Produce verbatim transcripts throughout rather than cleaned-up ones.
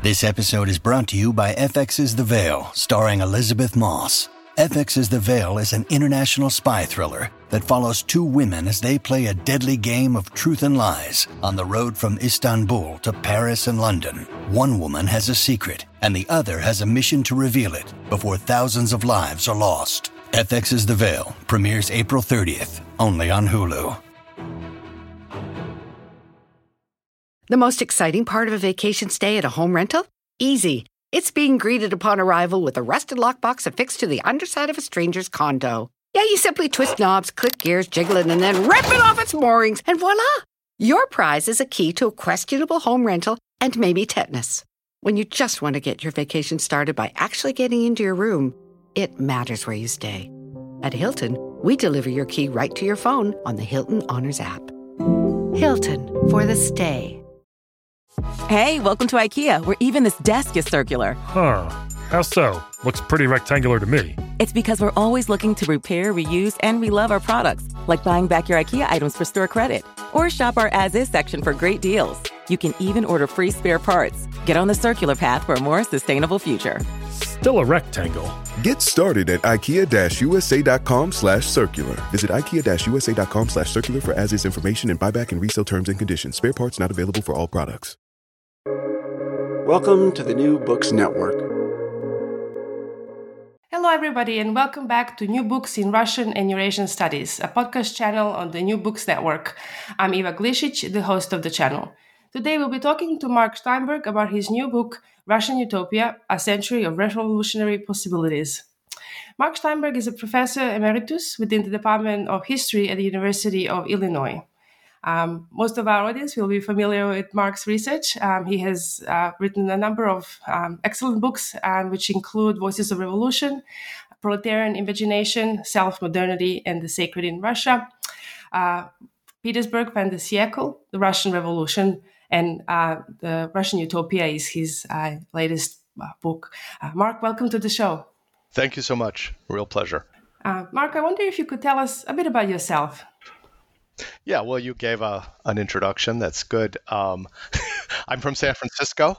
This episode is brought to you by F X's The Veil, starring Elizabeth Moss. F X's The Veil is an international spy thriller that follows two women as they play a deadly game of truth and lies on the road from Istanbul to Paris and London. One woman has a secret, and the other has a mission to reveal it before thousands of lives are lost. F X's The Veil premieres April thirtieth, only on Hulu. The most exciting part of a vacation stay at a home rental? Easy. It's being greeted upon arrival with a rusted lockbox affixed to the underside of a stranger's condo. Yeah, you simply twist knobs, click gears, jiggle it, and then rip it off its moorings, and voila! Your prize is a key to a questionable home rental and maybe tetanus. When you just want to get your vacation started by actually getting into your room, it matters where you stay. At Hilton, we deliver your key right to your phone on the Hilton Honors app. Hilton, for the stay. Hey, welcome to IKEA, where even this desk is circular. Huh. How so? Looks pretty rectangular to me. It's because we're always looking to repair, reuse, and relove our products, like buying back your IKEA items for store credit. Or shop our as-is section for great deals. You can even order free spare parts. Get on the circular path for a more sustainable future. Still a rectangle. Get started at ikea-usa.com slash circular. Visit ikea-usa.com slash circular for as-is information and buyback and resale terms and conditions. Spare parts not available for all products. Welcome to the New Books Network. Hello, everybody, and welcome back to New Books in Russian and Eurasian Studies, a podcast channel on the New Books Network. I'm Eva Glishich, the host of the channel. Today, we'll be talking to Mark Steinberg about his new book, Russian Utopia, A Century of Revolutionary Possibilities. Mark Steinberg is a professor emeritus within the Department of History at the University of Illinois. Um, most of our audience will be familiar with Mark's research. Um, he has uh, written a number of um, excellent books, um, which include Voices of Revolution, Proletarian Imagination, Self-Modernity, and the Sacred in Russia, uh, Petersburg fin de siècle, The Russian Revolution, and uh, The Russian Utopia is his uh, latest uh, book. Uh, Mark, welcome to the show. Thank you so much. Real pleasure. Uh, Mark, I wonder if you could tell us a bit about yourself. Yeah, well, you gave a, an introduction. That's good. Um, I'm from San Francisco.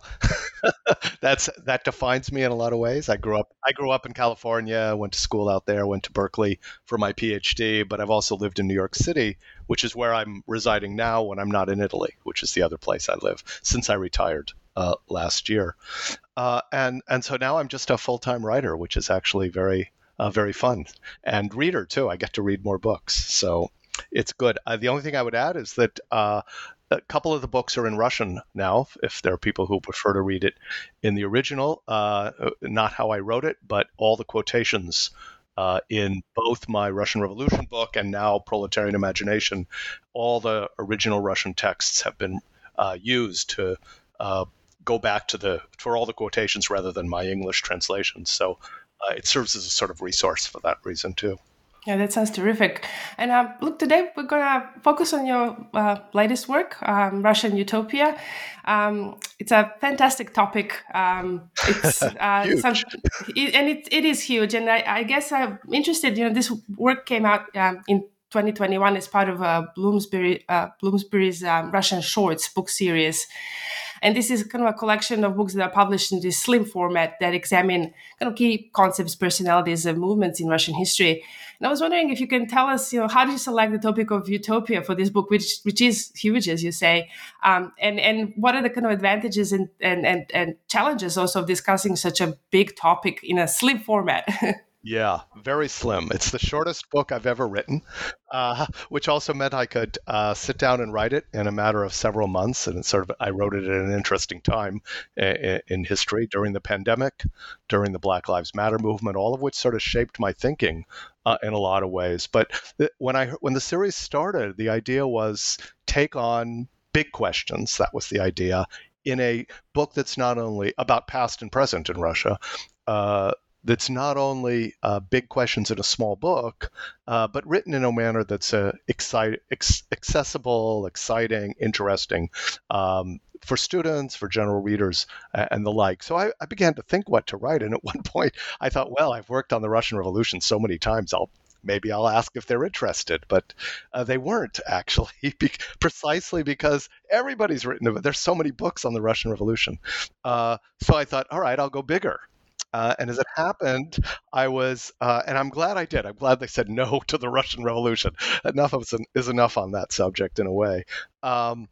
That's that defines me in a lot of ways. I grew up I grew up in California, went to school out there, went to Berkeley for my PhD, but I've also lived in New York City, which is where I'm residing now when I'm not in Italy, which is the other place I live since I retired uh, last year. Uh, and and so now I'm just a full-time writer, which is actually very uh, very fun, and reader too. I get to read more books, so it's good. Uh, the only thing I would add is that uh, a couple of the books are in Russian now, if there are people who prefer to read it in the original, uh, not how I wrote it, but all the quotations uh, in both my Russian Revolution book and now Proletarian Imagination, all the original Russian texts have been uh, used to uh, go back to the, for all the quotations rather than my English translations. So uh, it serves as a sort of resource for that reason too. Yeah, that sounds terrific. And uh, look, today we're going to focus on your uh, latest work, um, Russian Utopia. Um, it's a fantastic topic. Um, it's uh, some, it, and it, it is huge. And I, I guess I'm interested. You know, this work came out um, in twenty twenty-one as part of uh, Bloomsbury uh, Bloomsbury's um, Russian Shorts book series. And this is kind of a collection of books that are published in this slim format that examine kind of key concepts, personalities, and movements in Russian history. And I was wondering if you can tell us, you know, how did you select the topic of utopia for this book, which which is huge, as you say, um, and and what are the kind of advantages and and and, and challenges also of discussing such a big topic in a slim format? Yeah, very slim. It's the shortest book I've ever written, uh, which also meant I could uh, sit down and write it in a matter of several months. And it's sort of, I wrote it at an interesting time in, in history during the pandemic, during the Black Lives Matter movement, all of which sort of shaped my thinking uh, in a lot of ways. But th- when I when the series started, the idea was take on big questions. That was the idea in a book that's not only about past and present in Russia, uh, that's not only uh, big questions in a small book, uh, but written in a manner that's uh, excite, ex- accessible, exciting, interesting um, for students, for general readers, uh, and the like. So I, I began to think what to write. And at one point, I thought, well, I've worked on the Russian Revolution so many times, I'll maybe I'll ask if they're interested. But uh, they weren't, actually, be- precisely because everybody's written about it. There's so many books on the Russian Revolution. Uh, so I thought, all right, I'll go bigger. Uh, and as it happened, I was, uh, and I'm glad I did. I'm glad they said no to the Russian Revolution. Enough of it is enough on that subject, in a way. Um,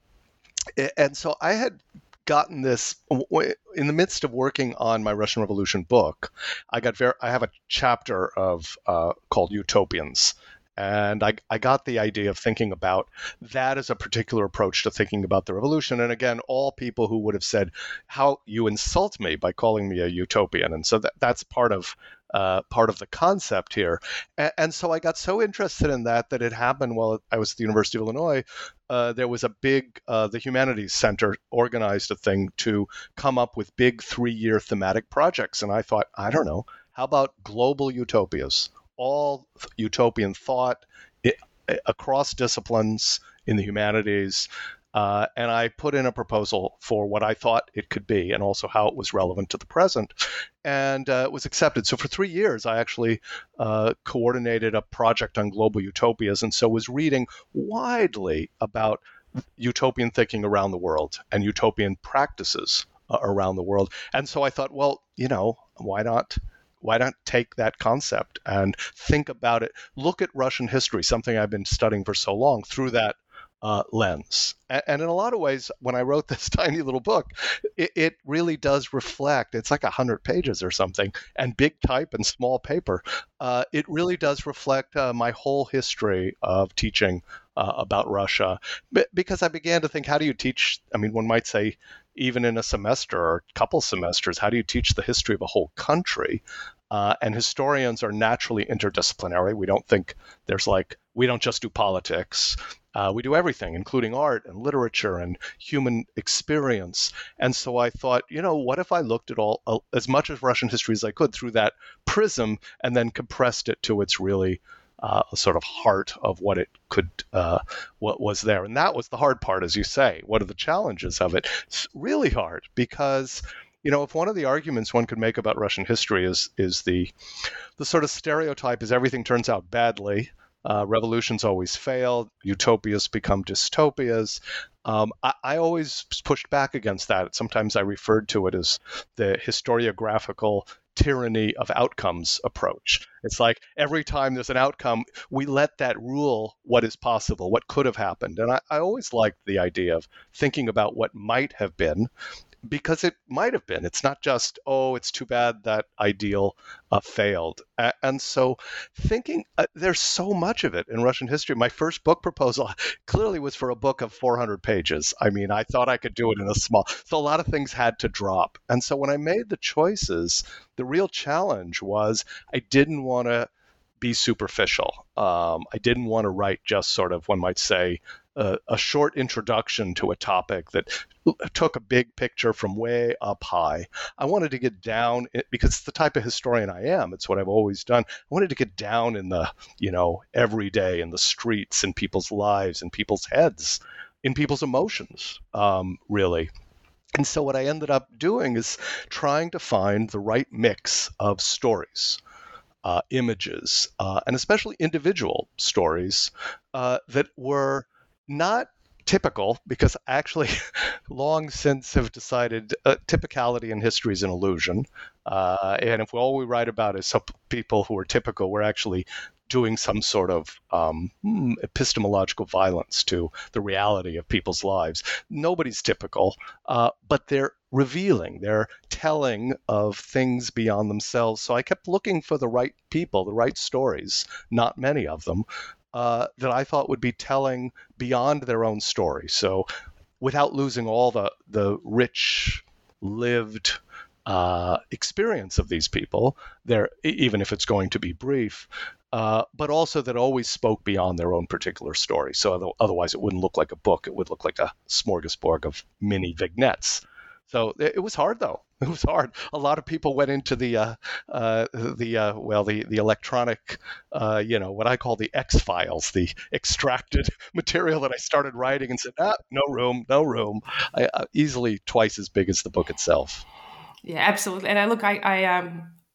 and so I had gotten this in the midst of working on my Russian Revolution book. I got very, I have a chapter of uh, called Utopians. And I, I got the idea of thinking about that as a particular approach to thinking about the revolution. And again, all people who would have said, how you insult me by calling me a utopian. And so that, that's part of uh, part of the concept here. And, and so I got so interested in that that it happened while I was at the University of Illinois. Uh, there was a big, uh, the Humanities Center organized a thing to come up with big three-year thematic projects. And I thought, I don't know, how about global utopias? All utopian thought it, across disciplines in the humanities. Uh, and I put in a proposal for what I thought it could be and also how it was relevant to the present. And uh, it was accepted. So for three years, I actually uh, coordinated a project on global utopias, and so was reading widely about utopian thinking around the world and utopian practices uh, around the world. And so I thought, well, you know, why not? Why not take that concept and think about it? Look at Russian history, something I've been studying for so long, through that uh, lens. And, and in a lot of ways, when I wrote this tiny little book, it, it really does reflect, it's like one hundred pages or something, and big type and small paper. Uh, it really does reflect uh, my whole history of teaching uh, about Russia. B- because I began to think, how do you teach? I mean, one might say, even in a semester or a couple semesters, how do you teach the history of a whole country? Uh, and historians are naturally interdisciplinary. We don't think there's like, we don't just do politics. Uh, we do everything, including art and literature and human experience. And so I thought, you know, what if I looked at all uh, as much of Russian history as I could through that prism and then compressed it to its really uh, sort of heart of what it could, uh, what was there. And that was the hard part, as you say. What are the challenges of it? It's really hard because, you know, if one of the arguments one could make about Russian history is is the the sort of stereotype is everything turns out badly, uh, revolutions always fail, utopias become dystopias. Um, I, I always pushed back against that. Sometimes I referred to it as the historiographical tyranny of outcomes approach. It's like every time there's an outcome, we let that rule what is possible, what could have happened. And I, I always liked the idea of thinking about what might have been, because it might have been. It's not just, oh, it's too bad that ideal uh, failed. A- and so thinking, uh, there's so much of it in Russian history. My first book proposal clearly was for a book of four hundred pages. I mean, I thought I could do it in a small, so a lot of things had to drop. And so when I made the choices, the real challenge was I didn't want to be superficial. Um, I didn't want to write just sort of, one might say, uh, a short introduction to a topic that took a big picture from way up high. I wanted to get down, because it's the type of historian I am. It's what I've always done. I wanted to get down in the, you know, everyday, in the streets, in people's lives, in people's heads, in people's emotions, um, really. And so what I ended up doing is trying to find the right mix of stories, uh, images, uh, and especially individual stories uh, that were not typical, because actually long since have decided uh, typicality in history is an illusion. Uh, and if all we write about is some people who are typical, we're actually doing some sort of um, epistemological violence to the reality of people's lives. Nobody's typical, uh, but they're revealing, they're telling of things beyond themselves. So I kept looking for the right people, the right stories, not many of them, uh, that I thought would be telling beyond their own story. So without losing all the, the rich, lived uh, experience of these people, there, even if it's going to be brief, Uh, but also that always spoke beyond their own particular story. So otherwise it wouldn't look like a book. It would look like a smorgasbord of mini vignettes. So it, it was hard, though. It was hard. A lot of people went into the, uh, uh, the uh, well, the, the electronic, uh, you know, what I call the X-Files, the extracted material that I started writing, and said, ah, no room, no room. I, uh, easily twice as big as the book itself. Yeah, absolutely. And I look, I, I um.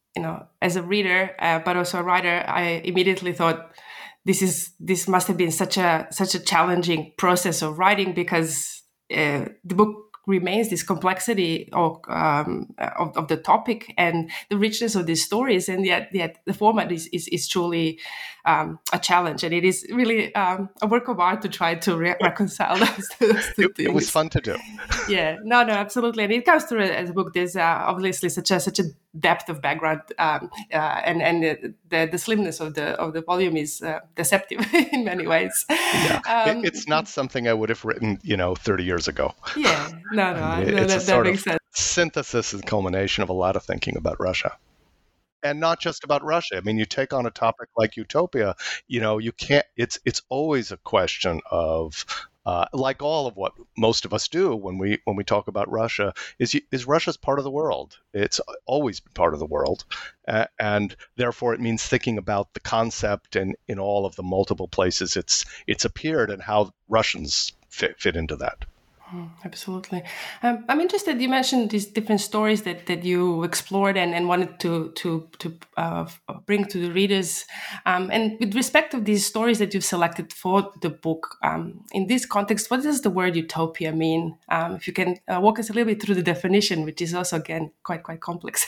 you know, as a reader, uh, but also a writer, I immediately thought this is this must have been such a such a challenging process of writing, because uh, the book remains this complexity of, um, of of the topic and the richness of these stories, and yet yet the format is is, is truly um, a challenge, and it is really um, a work of art to try to re- reconcile those, those two it, things. It was fun to do. Yeah, no, no, absolutely, and it comes through as a book. There's uh, obviously such a such a depth of background, um, uh, and and the, the the slimness of the of the volume is uh, deceptive in many ways. Yeah, um, it, it's not something I would have written, you know, thirty years ago. Yeah, no, no, I mean, no it's that, a that sort makes of sense. synthesis and culmination of a lot of thinking about Russia. And not just about Russia. I mean, you take on a topic like utopia, you know, you can't, it's it's always a question of, uh, like all of what most of us do when we when we talk about Russia, is is Russia's part of the world. It's always been part of the world. Uh, and therefore it means thinking about the concept and in all of the multiple places it's it's appeared and how Russians fit, fit into that. Absolutely. Um, I'm interested, you mentioned these different stories that, that you explored and, and wanted to to to uh, bring to the readers. Um, and with respect to these stories that you've selected for the book, um, in this context, what does the word utopia mean? Um, if you can uh, walk us a little bit through the definition, which is also, again, quite, quite complex.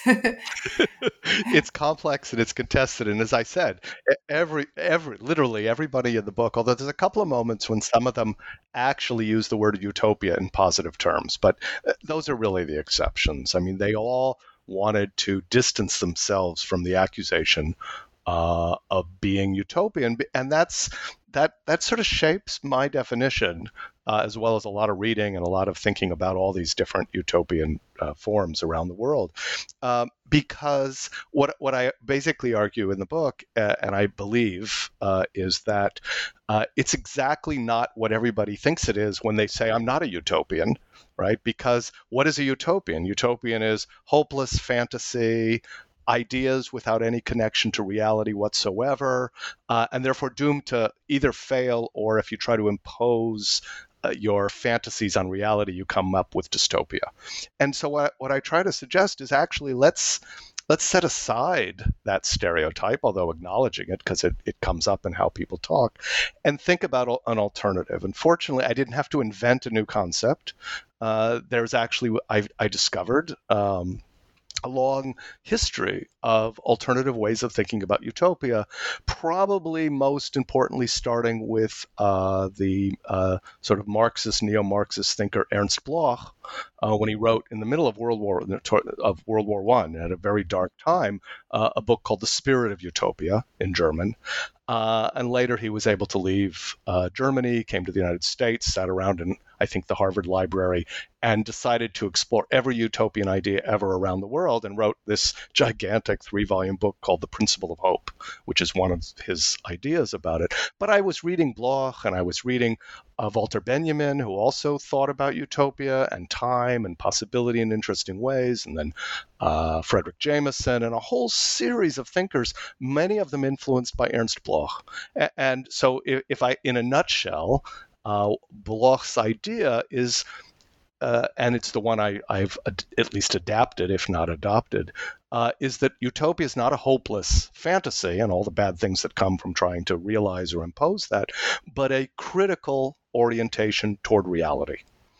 It's complex and it's contested. And as I said, every, every, literally everybody in the book, although there's a couple of moments when some of them actually use the word utopia in positive terms, but those are really the exceptions. I mean, they all wanted to distance themselves from the accusation uh, of being utopian, and that's that that sort of shapes my definition, uh, as well as a lot of reading and a lot of thinking about all these different utopian uh, forms around the world. Um, because what what I basically argue in the book, uh, and I believe, uh, is that uh, it's exactly not what everybody thinks it is when they say I'm not a utopian, right? Because what is a utopian? Utopian is hopeless fantasy, ideas without any connection to reality whatsoever, uh, and therefore doomed to either fail or, if you try to impose uh, your fantasies on reality, you come up with dystopia. And so what, what I try to suggest is actually let's let's set aside that stereotype, although acknowledging it because it, it comes up in how people talk, and think about an alternative. And fortunately, I didn't have to invent a new concept. Uh, there's actually, I, I discovered um, a long history of alternative ways of thinking about utopia, probably most importantly starting with uh, the uh, sort of Marxist, neo-Marxist thinker Ernst Bloch, uh, when he wrote in the middle of World War of World War One, at a very dark time, uh, a book called The Spirit of Utopia in German. Uh, and later he was able to leave uh, Germany, came to the United States, sat around in, I think, the Harvard Library, and decided to explore every utopian idea ever around the world, and wrote this gigantic three-volume book called The Principle of Hope, which is one of his ideas about it. But I was reading Bloch, and I was reading uh, Walter Benjamin, who also thought about utopia and time and possibility in interesting ways, and then uh, Frederick Jameson, and a whole series of thinkers, many of them influenced by Ernst Bloch. And so if, if I, in a nutshell, uh, Bloch's idea is, uh, and it's the one I, I've ad- at least adapted, if not adopted, uh, is that utopia is not a hopeless fantasy and all the bad things that come from trying to realize or impose that, but a critical orientation toward reality.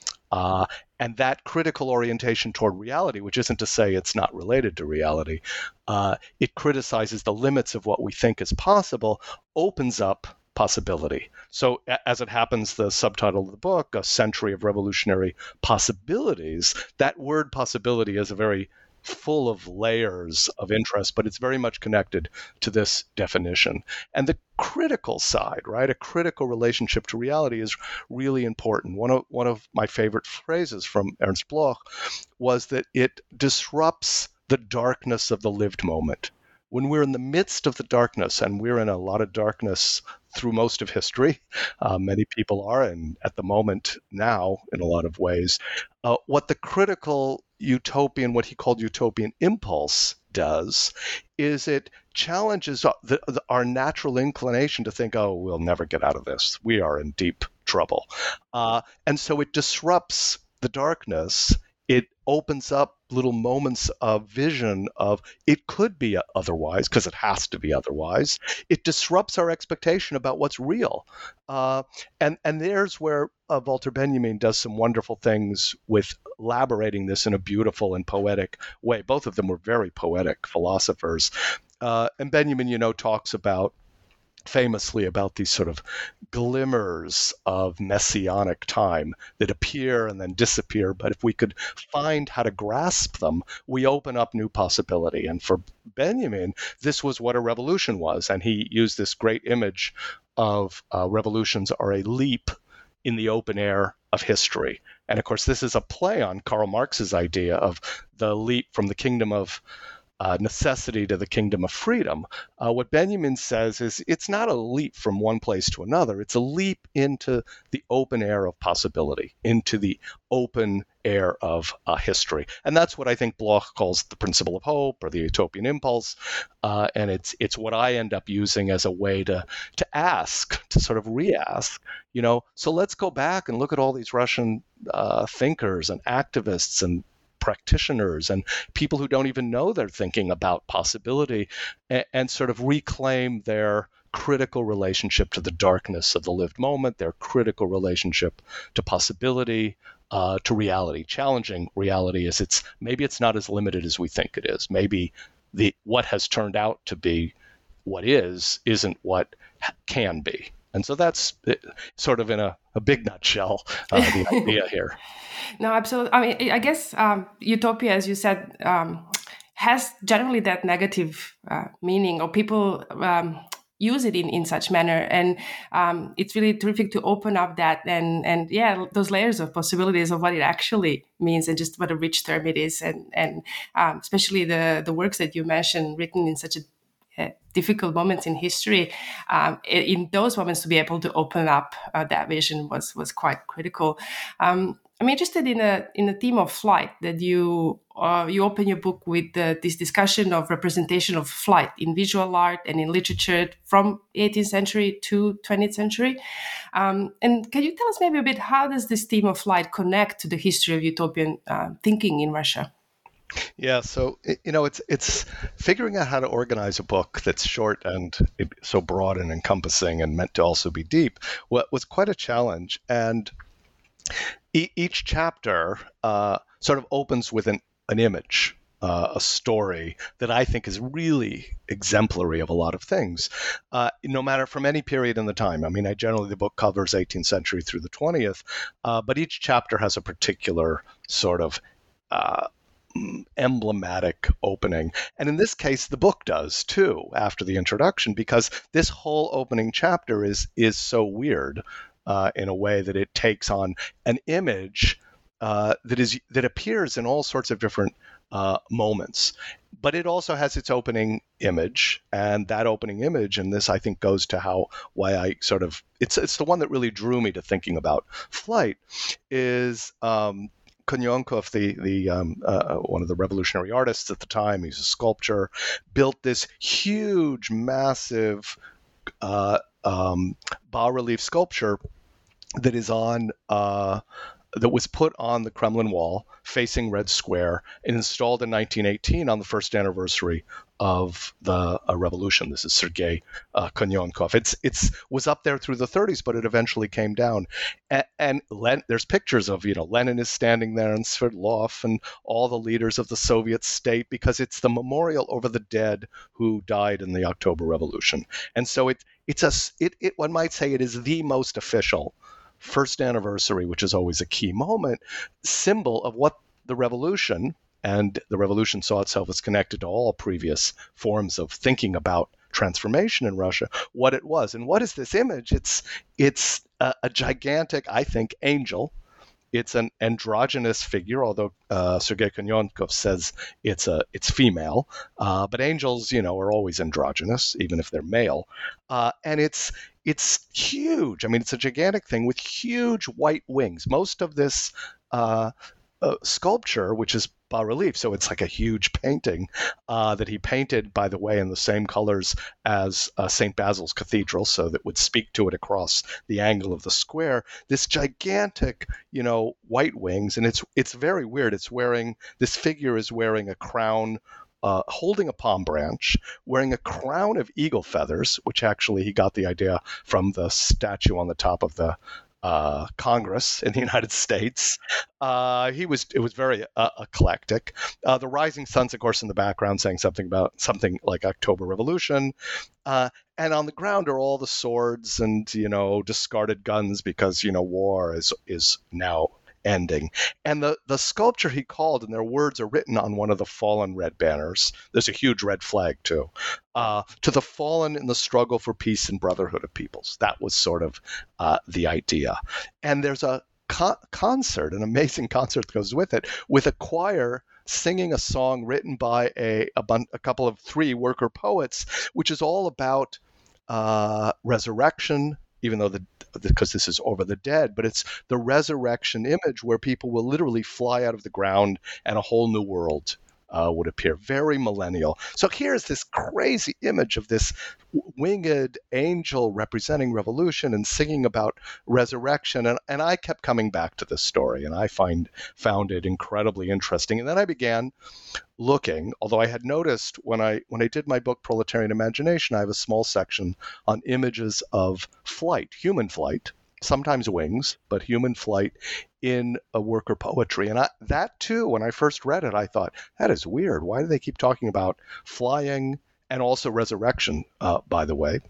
Uh, and that critical orientation toward reality, which isn't to say it's not related to reality, uh, it criticizes the limits of what we think is possible, opens up possibility. So as it happens, the subtitle of the book, A Century of Revolutionary Possibilities, that word possibility is a very full of layers of interest, but it's very much connected to this definition. And the critical side, right, a critical relationship to reality is really important. One of one of my favorite phrases from Ernst Bloch was that it disrupts the darkness of the lived moment. When we're in the midst of the darkness, and we're in a lot of darkness through most of history, uh, many people are, and at the moment now in a lot of ways, uh, what the critical utopian, what he called utopian impulse does, is it challenges the, the, our natural inclination to think, oh, we'll never get out of this. We are in deep trouble. Uh, and so it disrupts the darkness it opens up little moments of vision of it could be otherwise, because it has to be otherwise. It disrupts our expectation about what's real. Uh, and, and there's where uh, Walter Benjamin does some wonderful things with elaborating this in a beautiful and poetic way. Both of them were very poetic philosophers. Uh, and Benjamin, you know, talks about famously about these sort of glimmers of messianic time that appear and then disappear. But if we could find how to grasp them, we open up new possibility. And for Benjamin, this was what a revolution was. And he used this great image of uh, revolutions are a leap in the open air of history. And of course, this is a play on Karl Marx's idea of the leap from the kingdom of Uh, necessity to the kingdom of freedom. Uh, what Benjamin says is it's not a leap from one place to another. It's a leap into the open air of possibility, into the open air of uh, history. And that's what I think Bloch calls the principle of hope or the utopian impulse. Uh, and it's it's what I end up using as a way to to ask, to sort of re-ask, you know, so let's go back and look at all these Russian uh, thinkers and activists and practitioners and people who don't even know they're thinking about possibility, and, and sort of reclaim their critical relationship to the darkness of the lived moment, their critical relationship to possibility, uh, to reality. Challenging reality is it's maybe it's not as limited as we think it is. Maybe the what has turned out to be what is isn't what can be. And so that's it, sort of in a, a big nutshell, uh, the idea here. No, absolutely. I mean, I guess um, utopia, as you said, um, has generally that negative uh, meaning, or people um, use it in, in such manner. And um, it's really terrific to open up that and, and yeah, those layers of possibilities of what it actually means and just what a rich term it is. And, and um, especially the, the works that you mentioned written in such a uh, difficult moments in history, um, in those moments to be able to open up uh, that vision was, was quite critical. Um, I'm interested in a in the theme of flight that you uh, you open your book with uh, this discussion of representation of flight in visual art and in literature from eighteenth century to twentieth century. Um, and can you tell us maybe a bit how does this theme of flight connect to the history of utopian uh, thinking in Russia? Yeah, so you know, it's it's figuring out how to organize a book that's short and so broad and encompassing and meant to also be deep. What was quite a challenge, and e- each chapter uh, sort of opens with an an image, uh, a story that I think is really exemplary of a lot of things, uh, no matter from any period in the time. I mean, I generally the book covers eighteenth century through the twentieth, uh, but each chapter has a particular sort of uh, emblematic opening. And in this case, the book does too, after the introduction, because this whole opening chapter is is so weird uh, in a way that it takes on an image uh, that is that appears in all sorts of different uh, moments. But it also has its opening image, and that opening image, and this I think goes to how why I sort of it's it's the one that really drew me to thinking about flight, is um, Konyonkov, the the um, uh, one of the revolutionary artists at the time, he's a sculptor, built this huge, massive uh, um, bas-relief sculpture that is on uh, that was put on the Kremlin wall facing Red Square and installed in nineteen eighteen on the first anniversary of the uh, revolution. This is Sergei uh, Konyonkov. It's it's was up there through the thirties, but it eventually came down. And, and Len, there's pictures of, you know, Lenin is standing there and Sverdlov and all the leaders of the Soviet state, because it's the memorial over the dead who died in the October Revolution. And so it it's a it, it one might say it is the most official first anniversary, which is always a key moment, symbol of what the revolution, and the revolution saw itself as connected to all previous forms of thinking about transformation in Russia, what it was. And what is this image? It's it's a, a gigantic, I think, angel. It's an androgynous figure, although uh, Sergei Konyonkov says it's a it's female. Uh, but angels, you know, are always androgynous, even if they're male. Uh, and it's it's huge. I mean, it's a gigantic thing with huge white wings. Most of this uh, uh, sculpture, which is bas-relief, so it's like a huge painting uh, that he painted, by the way, in the same colors as uh, Saint Basil's Cathedral, so that would speak to it across the angle of the square. This gigantic, you know, white wings, and it's it's very weird. It's wearing this figure is wearing a crown. Uh, holding a palm branch, wearing a crown of eagle feathers, which actually he got the idea from the statue on the top of the uh, Congress in the United States. Uh, he was it was very uh, eclectic. Uh, the rising sun's, of course, in the background, saying something about something like October Revolution. Uh, and on the ground are all the swords and, you know, discarded guns because, you know, war is is now ending. And the, the sculpture he called, and their words are written on one of the fallen red banners. There's a huge red flag, too. Uh, to the fallen in the struggle for peace and brotherhood of peoples. That was sort of uh, the idea. And there's a co- concert, an amazing concert that goes with it, with a choir singing a song written by a, a, bun- a couple of three worker poets, which is all about uh, resurrection, even though the because this is over the dead, but it's the resurrection image where people will literally fly out of the ground and a whole new world uh, would appear. Very millennial. So here's this crazy image of this winged angel representing revolution and singing about resurrection. And, and I kept coming back to this story, and I find found it incredibly interesting. And then I began looking, although I had noticed when I when I did my book Proletarian Imagination, I have a small section on images of flight, human flight, sometimes wings, but human flight in a worker poetry. And I, that too, when I first read it, I thought, that is weird. Why do they keep talking about flying and also resurrection, uh, by the way?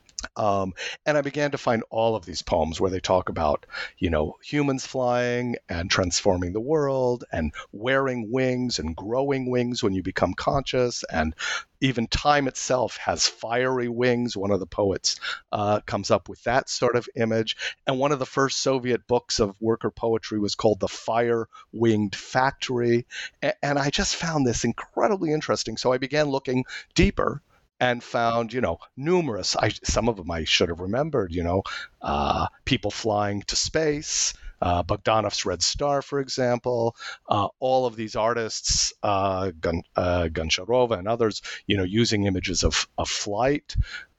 Um, and I began to find all of these poems where they talk about, you know, humans flying and transforming the world and wearing wings and growing wings when you become conscious. And even time itself has fiery wings. One of the poets uh, comes up with that sort of image. And one of the first Soviet books of worker poetry was called The Fire-Winged Factory. And, and I just found this incredibly interesting. So I began looking deeper and found, you know, numerous, I, some of them I should have remembered, you know, uh, people flying to space, uh, Bogdanov's Red Star, for example, uh, all of these artists, uh, Gon, uh, Goncharova and others, you know, using images of, of flight,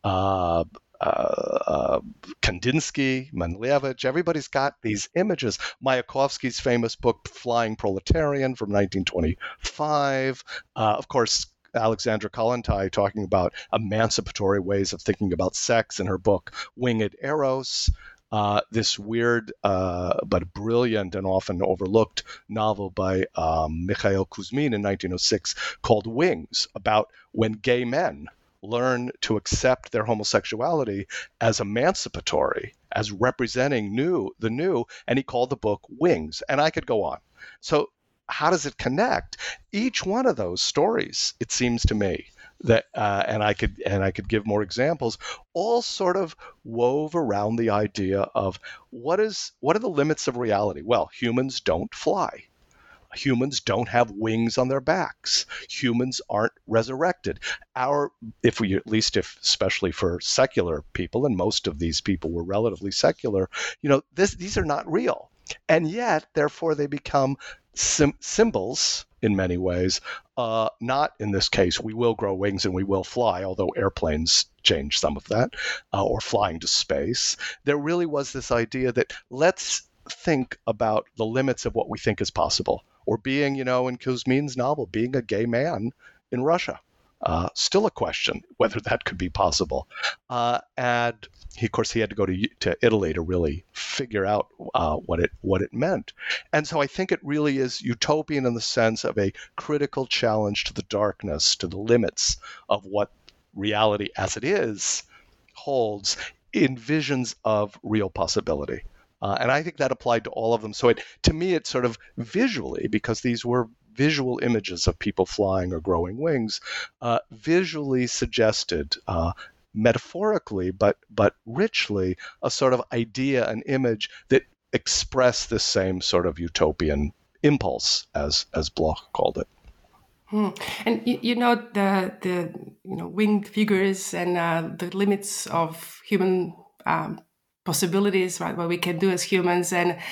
uh, uh, uh, Kandinsky, Manlevich, everybody's got these images. Mayakovsky's famous book, Flying Proletarian from nineteen twenty-five, uh, of course, Alexandra Kollontai talking about emancipatory ways of thinking about sex in her book, Winged Eros, uh, this weird uh, but brilliant and often overlooked novel by um, Mikhail Kuzmin in nineteen oh six called Wings, about when gay men learn to accept their homosexuality as emancipatory, as representing new, the new, and he called the book Wings. And I could go on. So how does it connect? Each one of those stories, it seems to me, that uh, and I could and I could give more examples, all sort of wove around the idea of what is what are the limits of reality? Well, humans don't fly. Humans don't have wings on their backs. Humans aren't resurrected. Our, if we, at least if, especially for secular people, and most of these people were relatively secular, you know, this these are not real. And yet, therefore, they become sim- symbols in many ways. Uh, not in this case, we will grow wings and we will fly, although airplanes change some of that, uh, or flying to space. There really was this idea that let's think about the limits of what we think is possible. Or being, you know, in Kuzmin's novel, being a gay man in Russia. Uh, still a question whether that could be possible. Uh, and he, of course, he had to go to to Italy to really figure out uh, what it what it meant. And so I think it really is utopian in the sense of a critical challenge to the darkness, to the limits of what reality as it is holds in visions of real possibility. Uh, and I think that applied to all of them. So it, to me, it's sort of visually, because these were visual images of people flying or growing wings, uh, visually suggested, uh, metaphorically, but but richly, a sort of idea, an image that expressed this same sort of utopian impulse, as as Bloch called it. Hmm. And you, you know the the you know winged figures and uh, the limits of human Um, possibilities, right? What we can do as humans, and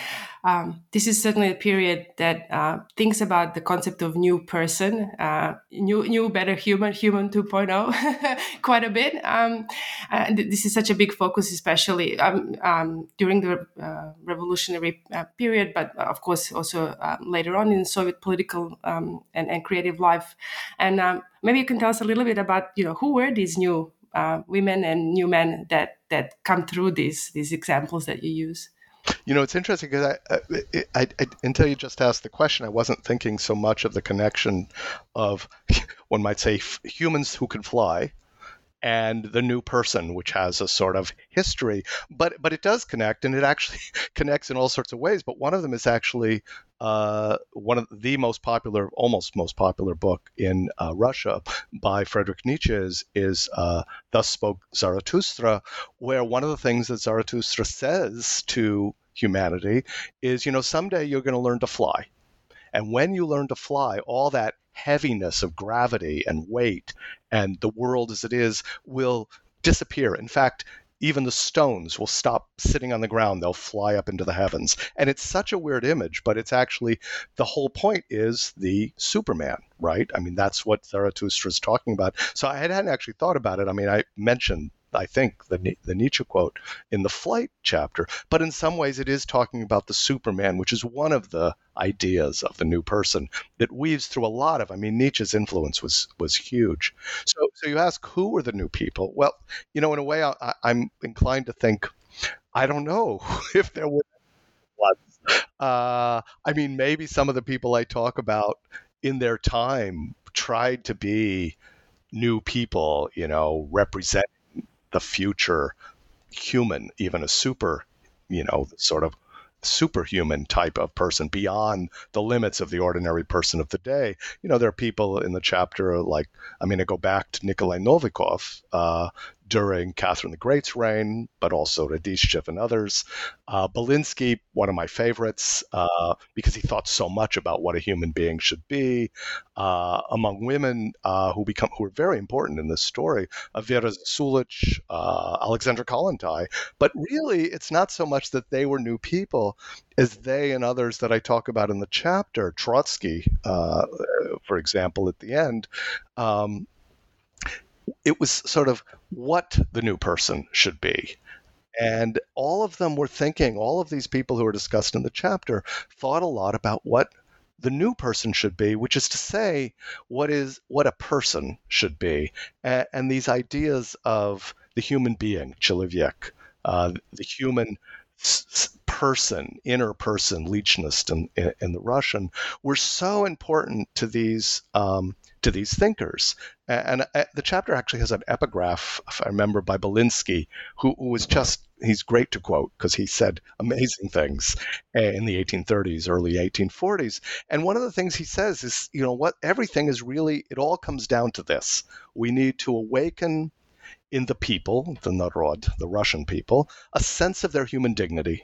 Um, this is certainly a period that uh, thinks about the concept of new person, uh, new, new, better human, human two point oh, quite a bit. Um, and this is such a big focus, especially um, um, during the uh, revolutionary uh, period, but of course also um, later on in Soviet political um, and, and creative life. And um, maybe you can tell us a little bit about, you know, who were these new uh, women and new men that that come through these these examples that you use. You know, it's interesting because I, I, I, I, until you just asked the question, I wasn't thinking so much of the connection of, one might say, f- humans who can fly and the new person, which has a sort of history. But but it does connect, and it actually connects in all sorts of ways. But one of them is actually uh, one of the most popular, almost most popular book in uh, Russia by Friedrich Nietzsche is, is uh, Thus Spoke Zarathustra, where one of the things that Zarathustra says to humanity is, you know, someday you're going to learn to fly. And when you learn to fly, all that heaviness of gravity and weight and the world as it is will disappear. In fact, even the stones will stop sitting on the ground. They'll fly up into the heavens. And it's such a weird image, but it's actually, the whole point is the Superman, right? I mean, that's what Zarathustra is talking about. So I hadn't actually thought about it. I mean, I mentioned, I think, the, the Nietzsche quote in the Flight chapter, but in some ways it is talking about the Superman, which is one of the ideas of the new person that weaves through a lot of, I mean, Nietzsche's influence was was huge. So so you ask, who were the new people? Well, you know, in a way, I, I'm inclined to think, I don't know if there were ones. Uh, I mean, maybe some of the people I talk about in their time tried to be new people, you know, representing the future human, even a super, you know, sort of superhuman type of person beyond the limits of the ordinary person of the day. You know, there are people in the chapter like, I mean, I go back to Nikolai Novikov uh, during Catherine the Great's reign, but also Radishchev and others. Uh, Belinsky, one of my favorites, uh, because he thought so much about what a human being should be. Uh, among women uh, who become who are very important in this story, uh, Vera Zasulich, uh, Alexandra Kollontai. But really, it's not so much that they were new people as they and others that I talk about in the chapter, Trotsky, uh, for example, at the end, um, it was sort of what the new person should be. And all of them were thinking, all of these people who are discussed in the chapter thought a lot about what the new person should be, which is to say, what is what a person should be. And, and these ideas of the human being, человек, uh, the human s- person, inner person, lичность in, in, in the Russian, were so important to these um, to these thinkers. And uh, the chapter actually has an epigraph, if I remember, by Belinsky, who, who was just, he's great to quote because he said amazing things in the eighteen thirties, early eighteen forties. And one of the things he says is, you know what, everything is really, it all comes down to this. We need to awaken in the people, the Narod, the Russian people, a sense of their human dignity,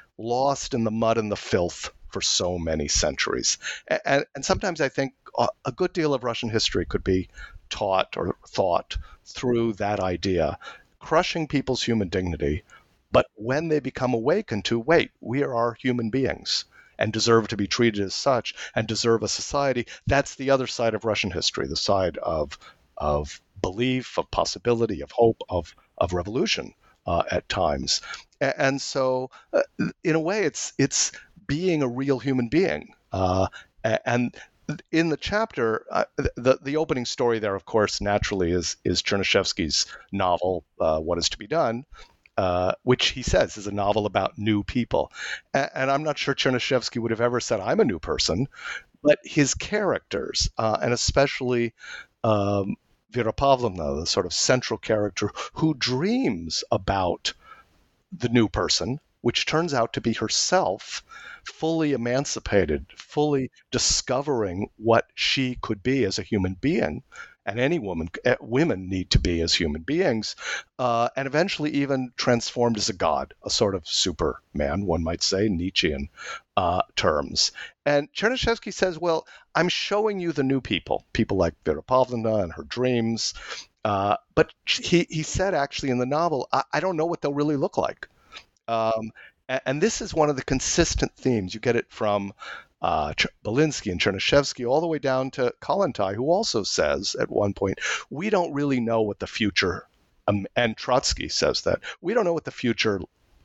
lost in the mud and the filth for so many centuries. And, and sometimes I think a good deal of Russian history could be taught or thought through that idea, crushing people's human dignity. But when they become awakened to, wait, we are human beings and deserve to be treated as such and deserve a society, that's the other side of Russian history, the side of of belief, of possibility, of hope, of, of revolution uh, at times. And so uh, in a way, it's it's being a real human being. Uh, and in the chapter, uh, the the opening story there, of course, naturally is is Chernyshevsky's novel, uh, What Is to Be Done, uh, which he says is a novel about new people. And, and I'm not sure Chernyshevsky would have ever said, I'm a new person, but his characters, uh, and especially um, Vera Pavlovna, the sort of central character who dreams about the new person, which turns out to be herself, fully emancipated, fully discovering what she could be as a human being, and any woman, women need to be as human beings, uh, and eventually even transformed as a god, a sort of superman, one might say, Nietzschean uh, terms. And Chernyshevsky says, well, I'm showing you the new people, people like Vera Pavlovna and her dreams, uh, but he, he said actually in the novel, I, I don't know what they'll really look like. Um, and this is one of the consistent themes. You get it from uh, Belinsky and Chernyshevsky all the way down to Kollontai, who also says at one point, we don't really know what the future, um, and Trotsky says that, we don't know what the future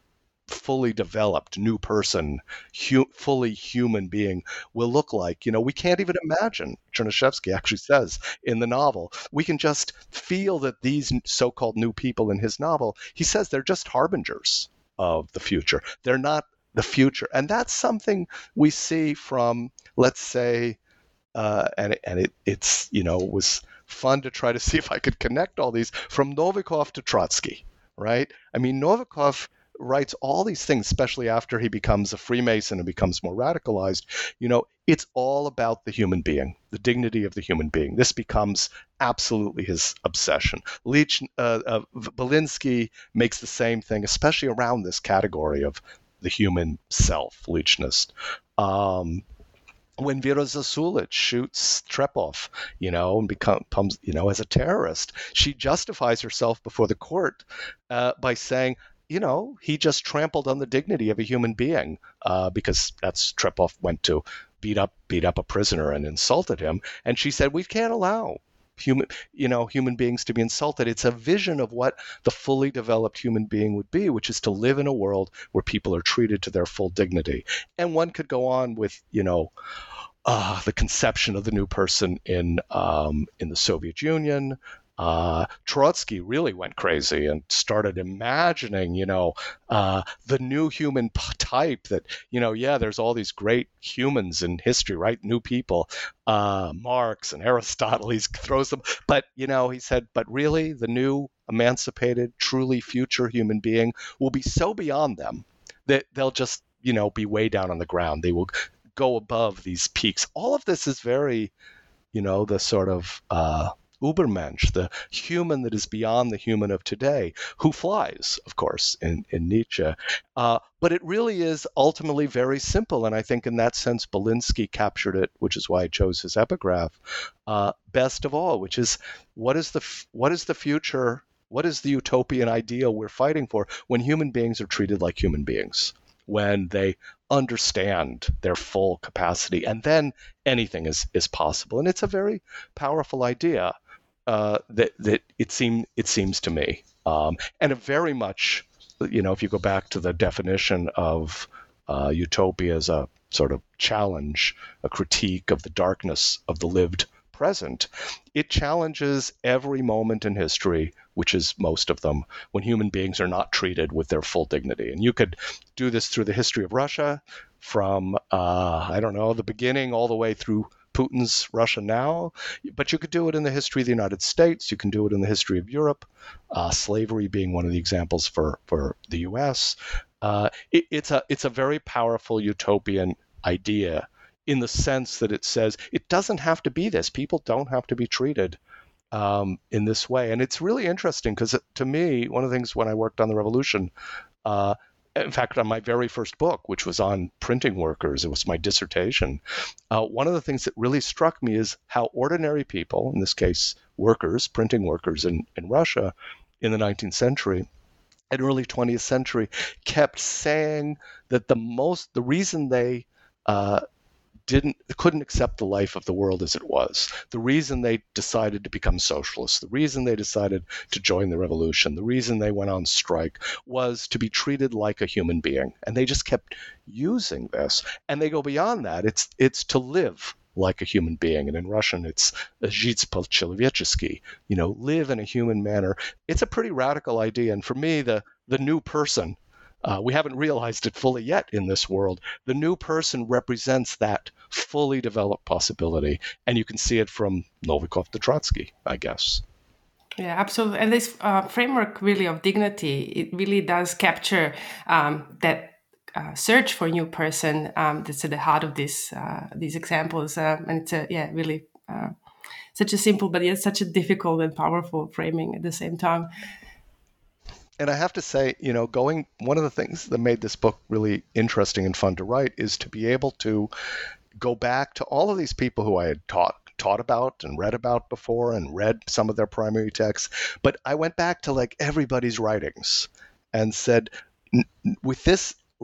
fully developed new person, hu- fully human being will look like. You know, we can't even imagine, Chernyshevsky actually says in the novel, we can just feel that these so-called new people in his novel, he says they're just harbingers of the future. They're not the future. And that's something we see from, let's say, uh, and, and it, it's, you know, was fun to try to see if I could connect all these from Novikov to Trotsky, right? I mean, Novikov writes all these things, especially after he becomes a Freemason and becomes more radicalized. You know, it's all about the human being, the dignity of the human being. This becomes absolutely his obsession. Leach, uh, uh, Belinsky makes the same thing, especially around this category of the human self, Leachnist. Um, when Vera Zasulich shoots Trepov, you know, and becomes, you know, as a terrorist, she justifies herself before the court uh, by saying, you know, he just trampled on the dignity of a human being uh, because that's Trepov went to beat up beat up a prisoner and insulted him. And she said, we can't allow human, you know, human beings to be insulted. It's a vision of what the fully developed human being would be, which is to live in a world where people are treated to their full dignity. And one could go on with, you know, uh, the conception of the new person in um, in the Soviet Union. Uh, Trotsky really went crazy and started imagining, you know, uh, the new human p- type that, you know, yeah, there's all these great humans in history, right? New people, uh, Marx and Aristotle, he throws them. But, you know, he said, but really the new emancipated, truly future human being will be so beyond them that they'll just, you know, be way down on the ground. They will go above these peaks. All of this is very, you know, the sort of, uh, Übermensch, the human that is beyond the human of today, who flies, of course, in, in Nietzsche. Uh, but it really is ultimately very simple. And I think in that sense, Belinsky captured it, which is why I chose his epigraph, uh, best of all, which is what is the what is the future? What is the utopian ideal we're fighting for when human beings are treated like human beings? When they understand their full capacity, and then anything is, is possible. And it's a very powerful idea. Uh, that that it seem it seems to me, um, and it very much, you know, if you go back to the definition of uh, utopia as a sort of challenge, a critique of the darkness of the lived present, it challenges every moment in history, which is most of them, when human beings are not treated with their full dignity. And you could do this through the history of Russia, from uh, I don't know the beginning all the way through Putin's Russia now, but you could do it in the history of the United States. You can do it in the history of Europe, uh, slavery being one of the examples for, for the U S. Uh, it, it's a it's a very powerful utopian idea in the sense that it says it doesn't have to be this. People don't have to be treated um, in this way. And it's really interesting because to me, one of the things when I worked on the revolution, uh, in fact, on my very first book, which was on printing workers, it was my dissertation. Uh, one of the things that really struck me is how ordinary people, in this case, workers, printing workers in, in Russia in the nineteenth century and early twentieth century, kept saying that the most, the reason they uh, didn't couldn't accept the life of the world as it was, the reason they decided to become socialists, the reason they decided to join the revolution, the reason they went on strike was to be treated like a human being. And they just kept using this. And they go beyond that. It's it's to live like a human being. And in Russian, it's жить по-человечески, you know, live in a human manner. It's a pretty radical idea. And for me, the the new person, Uh, we haven't realized it fully yet in this world. The new person represents that fully developed possibility. And you can see it from Novikov to Trotsky, I guess. Yeah, absolutely. And this uh, framework really of dignity, it really does capture um, that uh, search for a new person um, that's at the heart of this, uh, these examples. Uh, and it's a, yeah, really uh, such a simple, but yet such a difficult and powerful framing at the same time. And I have to say, you know, going, one of the things that made this book really interesting and fun to write is to be able to go back to all of these people who I had taught taught about and read about before and read some of their primary texts. But I went back to like everybody's writings and said, with this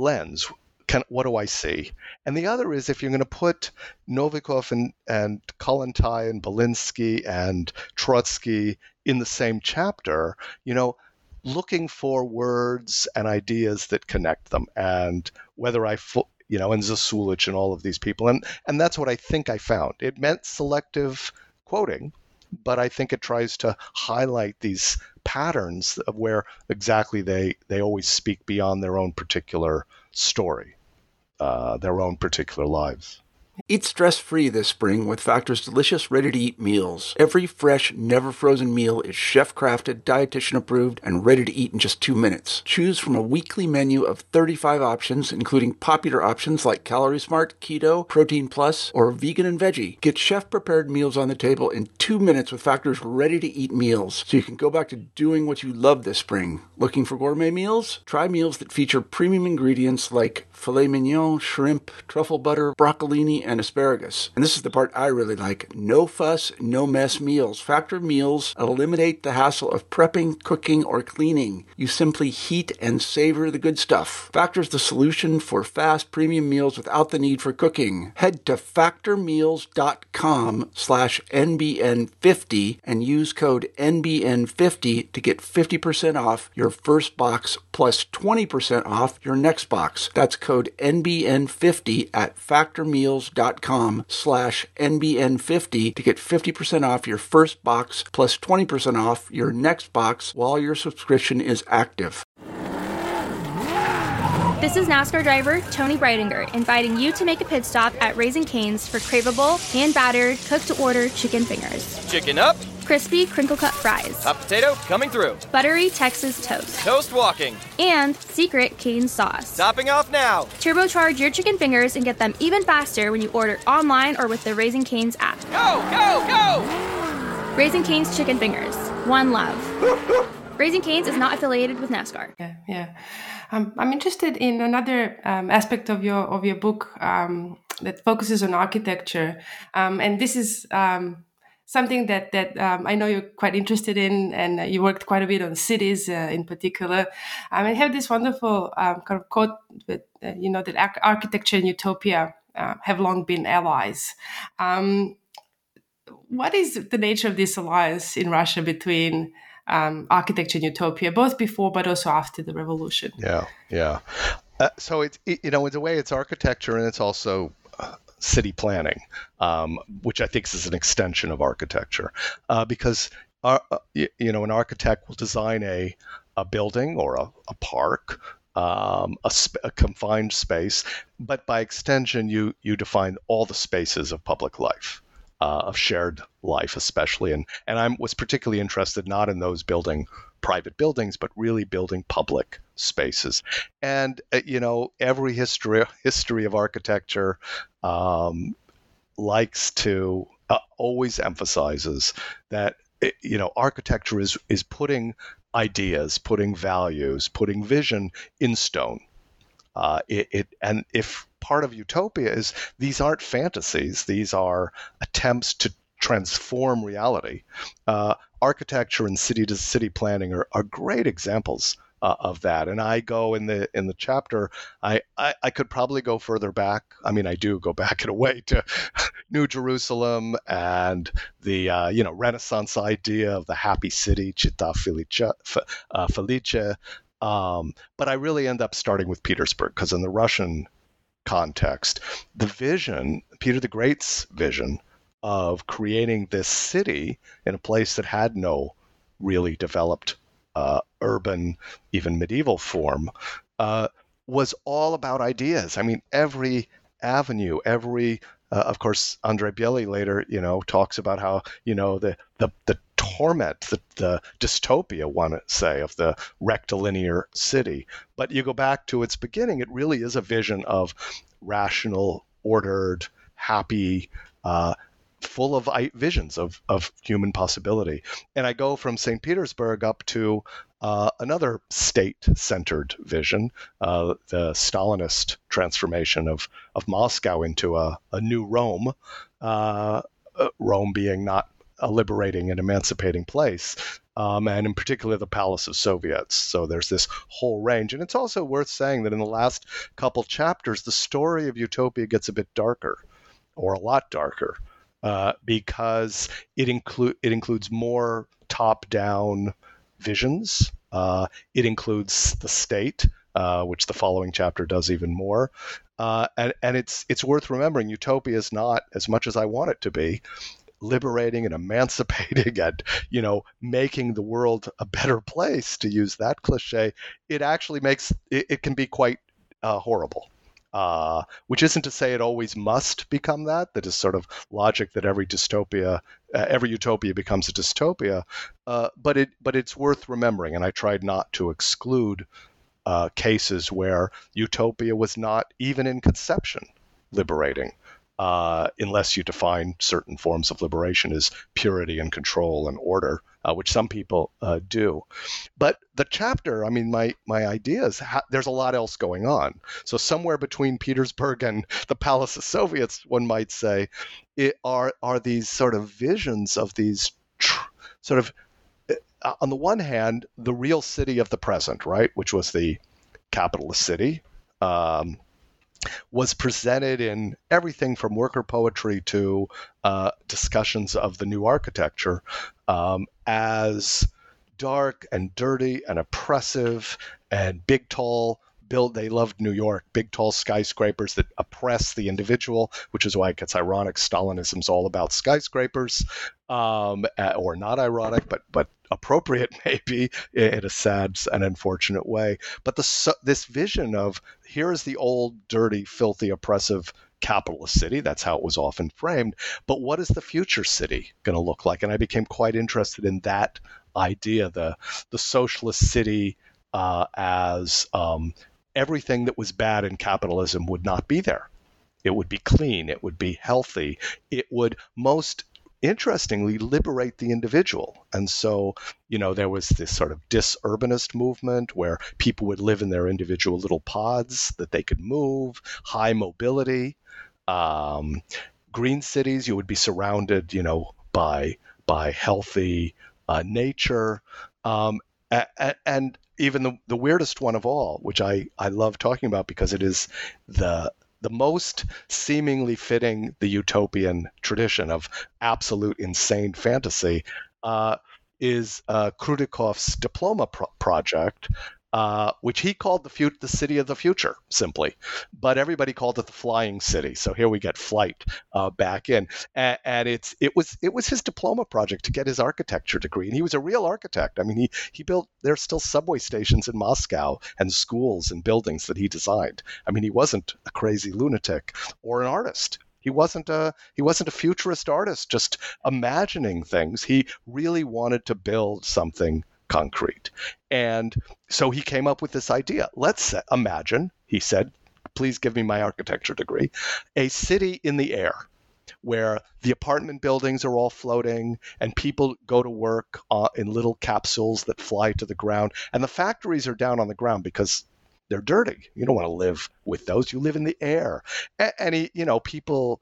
lens? Can, what do I see? And the other is if you're going to put Novikov and, and Kollontai and Belinsky and Trotsky in the same chapter, you know, looking for words and ideas that connect them. And whether I, you know, and Zasulich and all of these people. And, and that's what I think I found. It meant selective quoting, but I think it tries to highlight these patterns of where exactly they, they always speak beyond their own particular story. Uh, their own particular lives. Eat stress-free this spring with Factor's delicious, ready-to-eat meals. Every fresh, never-frozen meal is chef-crafted, dietitian-approved, and ready to eat in just two minutes. Choose from a weekly menu of thirty-five options, including popular options like Calorie Smart, Keto, Protein Plus, or Vegan and Veggie. Get chef-prepared meals on the table in two minutes with Factor's ready-to-eat meals, so you can go back to doing what you love this spring. Looking for gourmet meals? Try meals that feature premium ingredients like filet mignon, shrimp, truffle butter, broccolini, and asparagus. And this is the part I really like. No fuss, no mess meals. Factor meals eliminate the hassle of prepping, cooking, or cleaning. You simply heat and savor the good stuff. Factor's the solution for fast premium meals without the need for cooking. Head to factormeals.com slash NBN50 and use code N B N fifty to get fifty percent off your first box plus twenty percent off your next box. That's code N B N fifty at factormeals.com slash NBN50 to get fifty percent off your first box plus twenty percent off your next box while your subscription is active. This is NASCAR driver Tony Breidinger inviting you to make a pit stop at Raising Cane's for craveable, hand-battered, cooked-to-order chicken fingers. Chicken up. Crispy crinkle-cut fries. Hot potato coming through. Buttery Texas toast. Toast walking. And secret Cane sauce. Topping off now. Turbocharge your chicken fingers and get them even faster when you order online or with the Raising Cane's app. Go, go, go! Raising Cane's Chicken Fingers. One love. Raising Cane's is not affiliated with NASCAR. Yeah, yeah. Um, I'm interested in another um, aspect of your of your book um, that focuses on architecture, um, and this is um, something that that um, I know you're quite interested in, and uh, you worked quite a bit on cities uh, in particular. Um, I have this wonderful um, kind of quote that uh, you know that ar- architecture and utopia uh, have long been allies. Um, what is the nature of this alliance in Russia between Um, architecture and utopia, both before but also after the revolution? Yeah, yeah. Uh, so it's it, you know, in a way, it's architecture and it's also uh, city planning, um, which I think is an extension of architecture, uh, because our, uh, you, you know, an architect will design a a building or a, a park, um, a, sp- a confined space, but by extension, you you define all the spaces of public life. Uh, of shared life, especially, and and I was particularly interested not in those building private buildings, but really building public spaces. And uh, you know, every history history of architecture um, likes to uh, always emphasizes that you know architecture is is putting ideas, putting values, putting vision in stone. Uh, it, it and if part of utopia is these aren't fantasies, these are attempts to transform reality. Uh, architecture and city to city planning are, are great examples uh, of that. And I go in the in the chapter, I, I I could probably go further back. I mean, I do go back in a way to New Jerusalem and the uh, you know Renaissance idea of the happy city, Città Felice. Uh, Felice. Um, but I really end up starting with Petersburg because in the Russian context, the vision, Peter the Great's vision of creating this city in a place that had no really developed uh, urban, even medieval form, uh, was all about ideas. I mean, every avenue, every, uh, of course, Andrei Biely later, you know, talks about how, you know, the the the torment, the, the dystopia, one would say, of the rectilinear city. But you go back to its beginning, it really is a vision of rational, ordered, happy, uh, full of visions of, of human possibility. And I go from Saint Petersburg up to uh, another state-centered vision, uh, the Stalinist transformation of, of Moscow into a, a new Rome, uh, Rome being not a liberating and emancipating place, um, and in particular the Palace of Soviets. So there's this whole range. And it's also worth saying that in the last couple chapters, the story of Utopia gets a bit darker, or a lot darker, uh, because it, inclu- it includes more top-down visions. Uh, it includes the state, uh, which the following chapter does even more. Uh, and and it's it's worth remembering, Utopia is not, as much as I want it to be, liberating and emancipating and, you know, making the world a better place, to use that cliche. It actually makes, it, it can be quite uh, horrible. Uh, which isn't to say it always must become that. That is sort of logic that every dystopia, uh, every utopia becomes a dystopia. Uh, but it, but it's worth remembering, and I tried not to exclude uh, cases where utopia was not even in conception liberating, uh, unless you define certain forms of liberation as purity and control and order, uh, which some people uh, do. But the chapter, I mean, my my idea is ha- there's a lot else going on. So somewhere between Petersburg and the Palace of Soviets, one might say, it are are these sort of visions of these tr- sort of, uh, on the one hand, the real city of the present, right, which was the capitalist city, um, was presented in everything from worker poetry to uh, discussions of the new architecture um, as dark and dirty and oppressive and big, tall build. They loved New York, big, tall skyscrapers that oppress the individual, which is why it gets ironic. Stalinism's all about skyscrapers, um, or not ironic, but but appropriate maybe in a sad and unfortunate way. But the, this vision of here is the old, dirty, filthy, oppressive capitalist city. That's how it was often framed. But what is the future city going to look like? And I became quite interested in that idea, the the socialist city uh, as um, everything that was bad in capitalism would not be there. It would be clean. It would be healthy. It would most interestingly liberate the individual. And so, you know, there was this sort of disurbanist movement where people would live in their individual little pods that they could move, high mobility, um, green cities. You would be surrounded, you know, by by healthy uh, nature. Um, and, and even the, the weirdest one of all, which I, I love talking about because it is the the most seemingly fitting the utopian tradition of absolute insane fantasy, uh, is uh, Krudikov's diploma pro- project, uh, which he called the, fut- the city of the future, simply. But everybody called it the flying city. So here we get flight uh, back in. And, and it's it was it was his diploma project to get his architecture degree. And he was a real architect. I mean, he, he built, there's still subway stations in Moscow and schools and buildings that he designed. I mean, he wasn't a crazy lunatic or an artist. He wasn't a he wasn't a futurist artist just imagining things. He really wanted to build something concrete. And so he came up with this idea. Let's imagine, he said, please give me my architecture degree, a city in the air where the apartment buildings are all floating and people go to work uh, in little capsules that fly to the ground. And the factories are down on the ground because they're dirty. You don't want to live with those. You live in the air. And, and he, you know, people,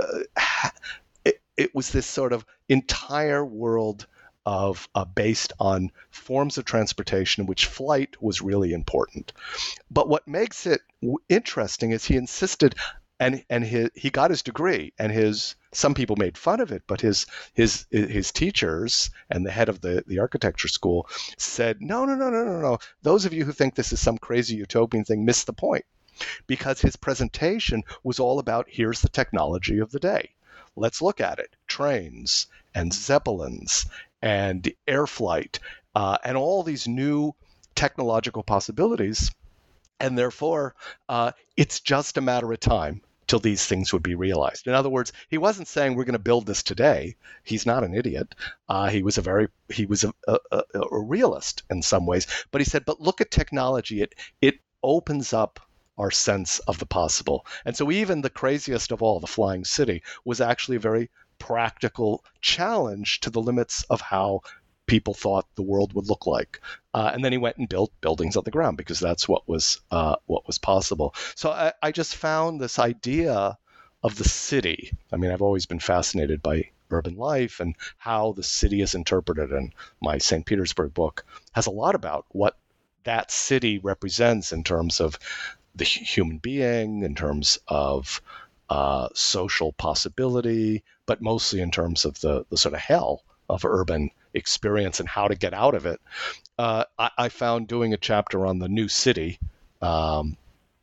uh, it, it was this sort of entire world of uh, based on forms of transportation in which flight was really important. But what makes it w- interesting is he insisted, and and his, he got his degree, and his some people made fun of it, but his his his teachers and the head of the, the architecture school said, no, no, no, no, no, no. Those of you who think this is some crazy utopian thing miss the point, because his presentation was all about here's the technology of the day. Let's look at it. Trains and Zeppelins and air flight, uh, and all these new technological possibilities. And therefore, uh, it's just a matter of time till these things would be realized. In other words, he wasn't saying we're going to build this today. He's not an idiot. Uh, he was a very he was a, a, a realist in some ways. But he said, but look at technology. It it opens up our sense of the possible. And so even the craziest of all, the flying city, was actually a very practical challenge to the limits of how people thought the world would look like. Uh, and then he went and built buildings on the ground because that's what was uh, what was possible. So I, I just found this idea of the city. I mean, I've always been fascinated by urban life and how the city is interpreted. And my Saint Petersburg book has a lot about what that city represents in terms of the human being, in terms of uh, social possibility, but mostly in terms of the, the sort of hell of urban experience and how to get out of it. Uh, I, I found doing a chapter on the new city, um,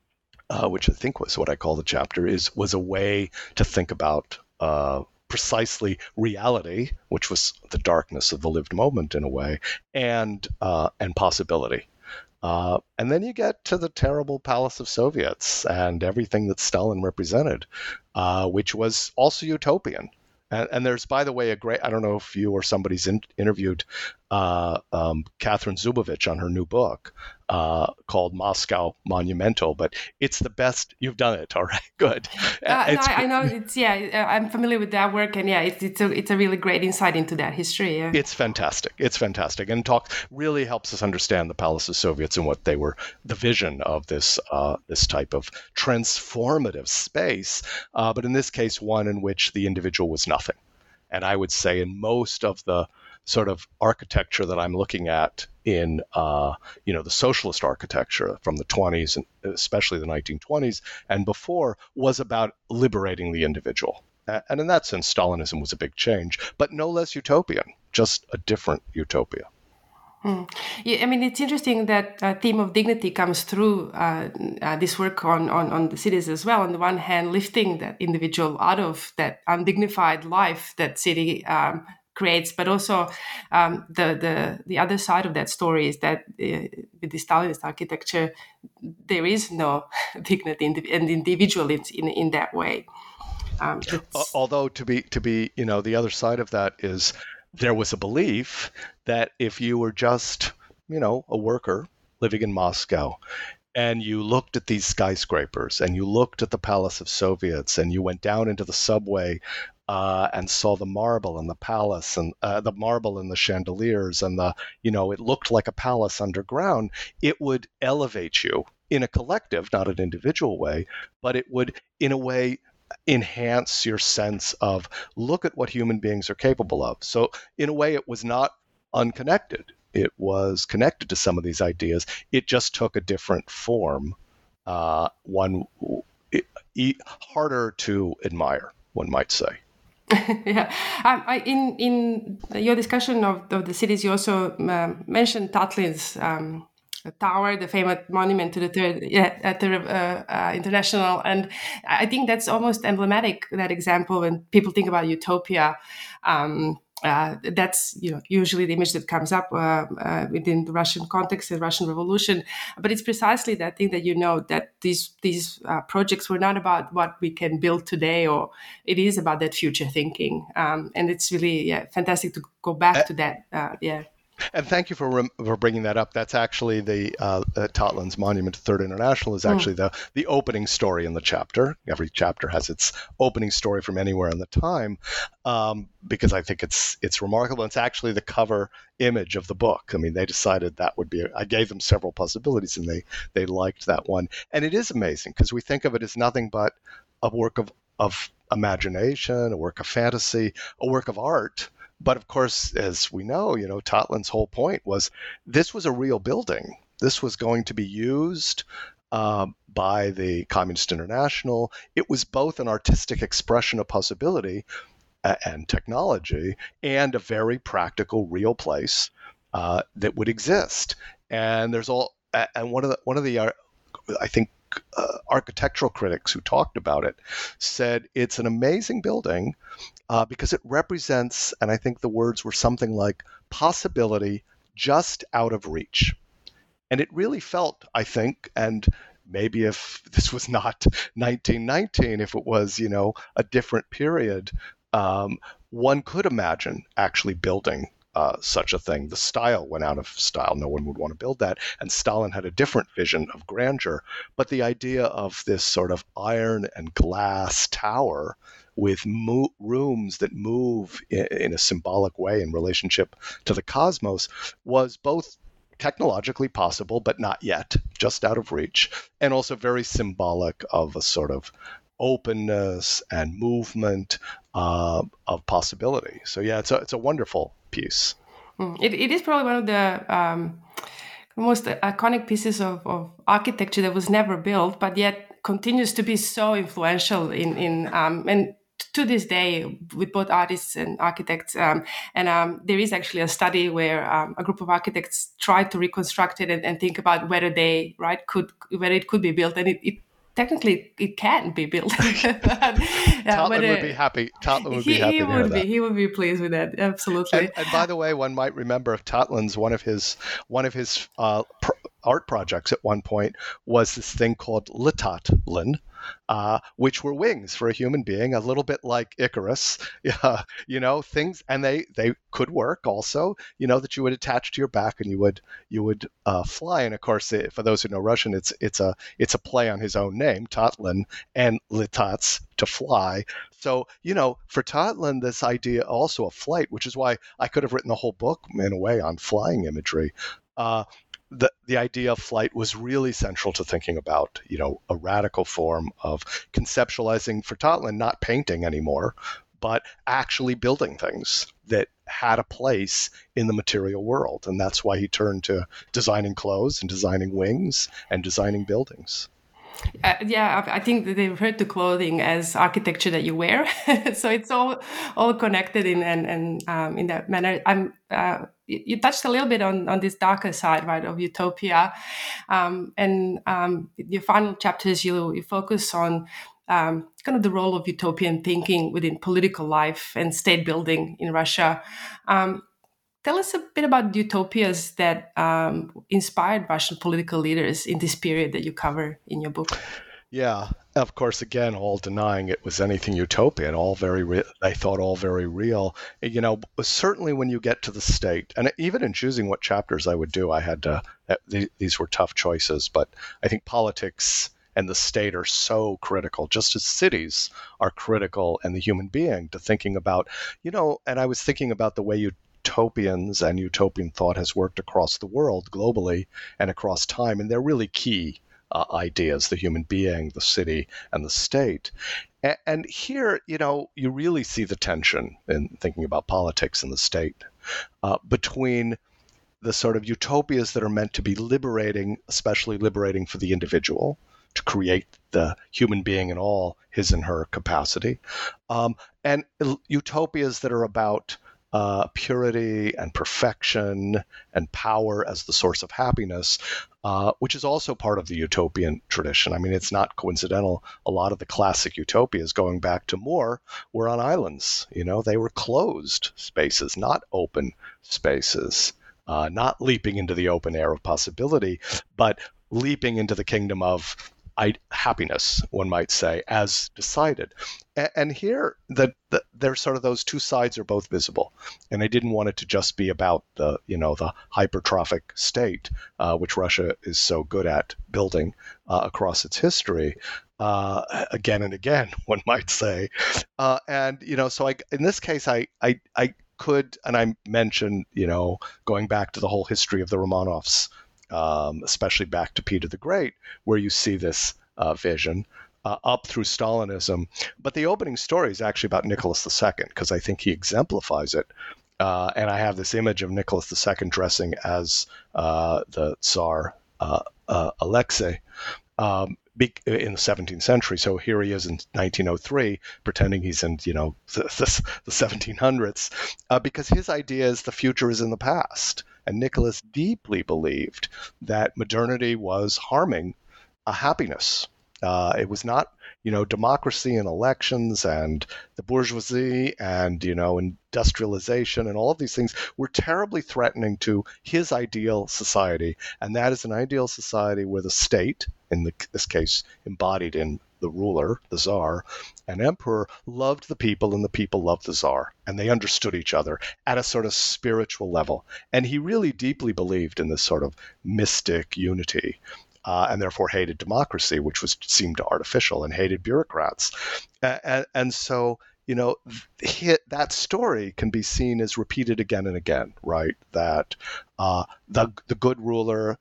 uh, which I think was what I call the chapter, is was a way to think about uh, precisely reality, which was the darkness of the lived moment in a way, and uh, and possibility. Uh, and then you get to the terrible Palace of Soviets and everything that Stalin represented, uh, which was also utopian. And, and there's, by the way, a great, I don't know if you or somebody's in, interviewed uh, um, Catherine Zubovich on her new book uh, called Moscow Monumental, but it's the best. You've done it. All right, good. Uh, no, I, I know it's, yeah, I'm familiar with that work, and yeah, it's, it's, a, it's a really great insight into that history. Yeah. It's fantastic. It's fantastic. And talk really helps us understand the Palace of Soviets and what they were, the vision of this, uh, this type of transformative space, uh, but in this case, one in which the individual was nothing. And I would say in most of the sort of architecture that I'm looking at in, uh, you know, the socialist architecture from the twenties, and especially the nineteen twenties and before, was about liberating the individual. And in that sense, Stalinism was a big change, but no less utopian, just a different utopia. Hmm. Yeah, I mean, it's interesting that uh, theme of dignity comes through uh, uh, this work on, on, on the cities as well. On the one hand, lifting that individual out of that undignified life that city um, creates, but also um, the, the the other side of that story is that uh, with the Stalinist architecture, there is no dignity in the, and individual in, in in that way. Um, Although to be to be, you know, the other side of that is there was a belief that if you were just, you know, a worker living in Moscow, and you looked at these skyscrapers, and you looked at the Palace of Soviets, and you went down into the subway uh, and saw the marble and the palace, and uh, the marble and the chandeliers, and the, you know, it looked like a palace underground, it would elevate you in a collective, not an individual way, but it would, in a way, enhance your sense of, look at what human beings are capable of. So in a way, it was not unconnected. It was connected to some of these ideas. It just took a different form, uh, one it, it, harder to admire, one might say. yeah, um, I, in in your discussion of, of the cities, you also um, mentioned Tatlin's um, tower, the famous monument to the third, yeah, at the uh, uh, international, and I think that's almost emblematic. That example, when people think about utopia, um, uh, that's you know usually the image that comes up uh, uh, within the Russian context, the Russian Revolution. But it's precisely that thing that you know that these these uh, projects were not about what we can build today, or it is about that future thinking, um, and it's really yeah, fantastic to go back uh, to that. Uh, yeah. And thank you for rem- for bringing that up. That's actually the uh, uh, Tatlin's Monument to Third International is actually mm. the the opening story in the chapter. Every chapter has its opening story from anywhere in the time, um, because I think it's it's remarkable. It's actually the cover image of the book. I mean, they decided that would be. A, I gave them several possibilities, and they they liked that one. And it is amazing because we think of it as nothing but a work of of imagination, a work of fantasy, a work of art. But of course, as we know, you know, Tatlin's whole point was this was a real building. This was going to be used uh, by the Communist International. It was both an artistic expression of possibility uh, and technology, and a very practical, real place uh, that would exist. And there's all, and one of the one of the, uh, I think, Uh, architectural critics who talked about it said it's an amazing building uh, because it represents, and I think the words were something like, possibility just out of reach. And it really felt, I think, and maybe if this was not nineteen nineteen, if it was, you know, a different period, um, one could imagine actually building Uh, such a thing. The style went out of style. No one would want to build that. And Stalin had a different vision of grandeur. But the idea of this sort of iron and glass tower with mo- rooms that move in, in a symbolic way in relationship to the cosmos was both technologically possible, but not yet, just out of reach, and also very symbolic of a sort of openness and movement uh, of possibility. So yeah, it's a it's a wonderful piece. Mm. It it is probably one of the um, most iconic pieces of, of architecture that was never built, but yet continues to be so influential in in um, and to this day with both artists and architects. Um, and um, there is actually a study where um, a group of architects tried to reconstruct it and, and think about whether they right could whether it could be built, and it. it technically, it can be built. but, uh, Totland would be happy. Totland would he, be happy he to would hear be. that. He would be pleased with that. Absolutely. And, and by the way, one might remember of Totland's one of his one of his uh, pr- art projects at one point was this thing called Litatlan, uh, which were wings for a human being, a little bit like Icarus. Yeah, you know, things, and they they could work also. You know, that you would attach to your back and you would you would uh, fly. And of course, it, for those who know Russian, it's it's a it's a play on his own name, Totland, and Litats, to fly. So, you know, for Totland, this idea also of flight, which is why I could have written a whole book in a way on flying imagery. Uh, the the idea of flight was really central to thinking about, you know, a radical form of conceptualizing for Totland, not painting anymore, but actually building things that had a place in the material world. And that's why he turned to designing clothes and designing wings and designing buildings. Uh, yeah, I think that they refer to clothing as architecture that you wear, so it's all all connected in and and um, in that manner. I'm uh, you touched a little bit on on this darker side, right, of utopia, um, and um, your final chapters you you focus on um, kind of the role of utopian thinking within political life and state building in Russia. Um, Tell us a bit about the utopias that um, inspired Russian political leaders in this period that you cover in your book. Yeah, of course, again, all denying it was anything utopian, all very, re- they thought all very real. You know, certainly when you get to the state, and even in choosing what chapters I would do, I had to, these were tough choices, but I think politics and the state are so critical, just as cities are critical and the human being to thinking about, you know, and I was thinking about the way you utopians and utopian thought has worked across the world globally and across time. And they're really key uh, ideas, the human being, the city, and the state. A- and here, you know, you really see the tension in thinking about politics and the state uh, between the sort of utopias that are meant to be liberating, especially liberating for the individual, to create the human being in all his and her capacity, um, and utopias that are about Uh, purity and perfection and power as the source of happiness, uh, which is also part of the utopian tradition. I mean, it's not coincidental. A lot of the classic utopias going back to More were on islands. You know, they were closed spaces, not open spaces, uh, not leaping into the open air of possibility, but leaping into the kingdom of I, happiness, one might say, as decided. And, and here, the, the, there's sort of those two sides are both visible. And I didn't want it to just be about the, you know, the hypertrophic state, uh, which Russia is so good at building uh, across its history, uh, again and again, one might say. Uh, and, you know, so I, in this case, I, I, I could, and I mentioned, you know, going back to the whole history of the Romanovs, Um, especially back to Peter the Great, where you see this uh, vision uh, up through Stalinism. But the opening story is actually about Nicholas the Second, because I think he exemplifies it. Uh, and I have this image of Nicholas the Second dressing as uh, the Tsar uh, uh, Alexei um, in the seventeenth century. So here he is in nineteen oh three, pretending he's in, you know, the, the, the seventeen hundreds, uh, because his idea is the future is in the past. And Nicholas deeply believed that modernity was harming uh, happiness. Uh, it was not, you know, democracy and elections and the bourgeoisie and, you know, industrialization and all of these things were terribly threatening to his ideal society. And that is an ideal society where the state, in the, this case embodied in the ruler, the Tsar, and emperor, loved the people and the people loved the Tsar. And they understood each other at a sort of spiritual level. And he really deeply believed in this sort of mystic unity. Uh, and therefore hated democracy, which was seemed artificial, and hated bureaucrats. Uh, and, and so, you know, th- that story can be seen as repeated again and again, right? That uh, the the good ruler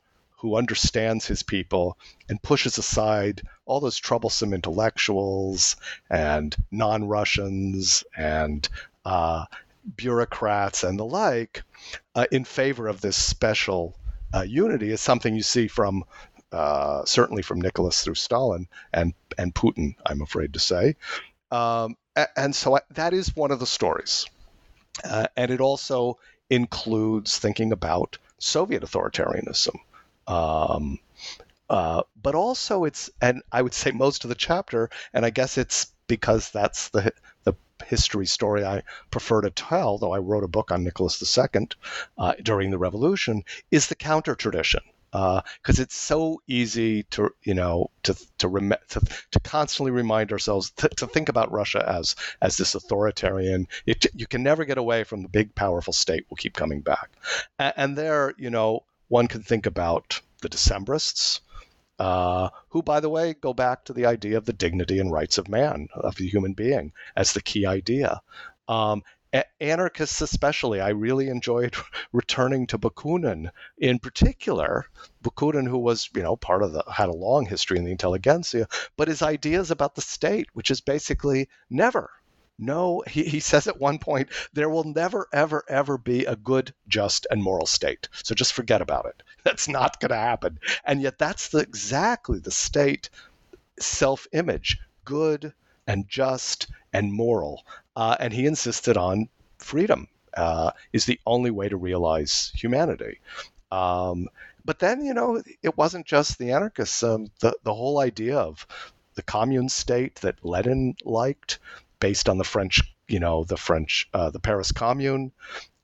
who understands his people and pushes aside all those troublesome intellectuals and non-Russians and uh, bureaucrats and the like uh, in favor of this special uh, unity is something you see from uh, certainly from Nicholas through Stalin and and Putin, I'm afraid to say. Um, and so I, that is one of the stories. Uh, and it also includes thinking about Soviet authoritarianism. Um, uh, but also it's, and I would say most of the chapter, and I guess it's because that's the the history story I prefer to tell, though I wrote a book on Nicholas the Second uh, during the Revolution, is the counter tradition. Because uh, it's so easy to, you know, to to, rem- to to constantly remind ourselves to, to think about Russia as as this authoritarian. It, you can never get away from the big, powerful state. Will keep coming back, and, and there, you know, one can think about the Decembrists, uh, who, by the way, go back to the idea of the dignity and rights of man, of the human being, as the key idea. Um, Anarchists especially, I really enjoyed returning to Bakunin. In particular, Bakunin, who was, you know, part of the, had a long history in the intelligentsia, but his ideas about the state, which is basically never. No, he, he says at one point, there will never, ever, ever be a good, just, and moral state. So just forget about it. That's not going to happen. And yet that's the, exactly the state self-image, good and just and moral. Uh, and he insisted on freedom uh, is the only way to realize humanity. Um, but then, you know, it wasn't just the anarchists. Um, the, the whole idea of the commune state that Lenin liked, based on the French, you know, the French, uh, the Paris Commune,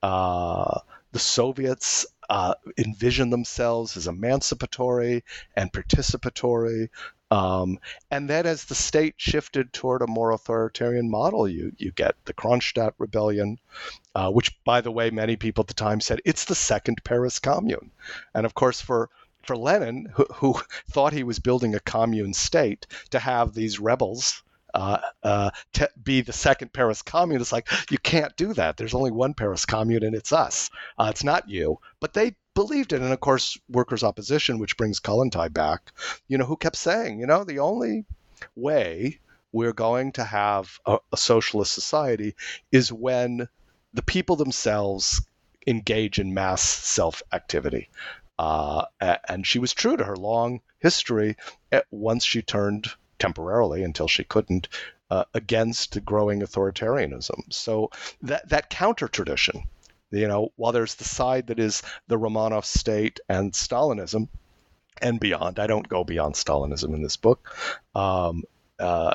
uh, the Soviets uh, envisioned themselves as emancipatory and participatory. Um, and then as the state shifted toward a more authoritarian model, you you get the Kronstadt Rebellion, uh, which, by the way, many people at the time said it's the second Paris Commune. And of course, for for Lenin, who, who thought he was building a commune state, to have these rebels uh, uh, to be the second Paris Commune, it's like, you can't do that. There's only one Paris Commune, and it's us. Uh, it's not you. But they believed it. And of course, workers' opposition, which brings Kollontai back, you know, who kept saying, you know, the only way we're going to have a, a socialist society is when the people themselves engage in mass self-activity. Uh, and she was true to her long history once she turned temporarily, until she couldn't, uh, against growing authoritarianism. So that, that counter-tradition, you know, while there's the side that is the Romanov state and Stalinism and beyond, I don't go beyond Stalinism in this book. Um, uh,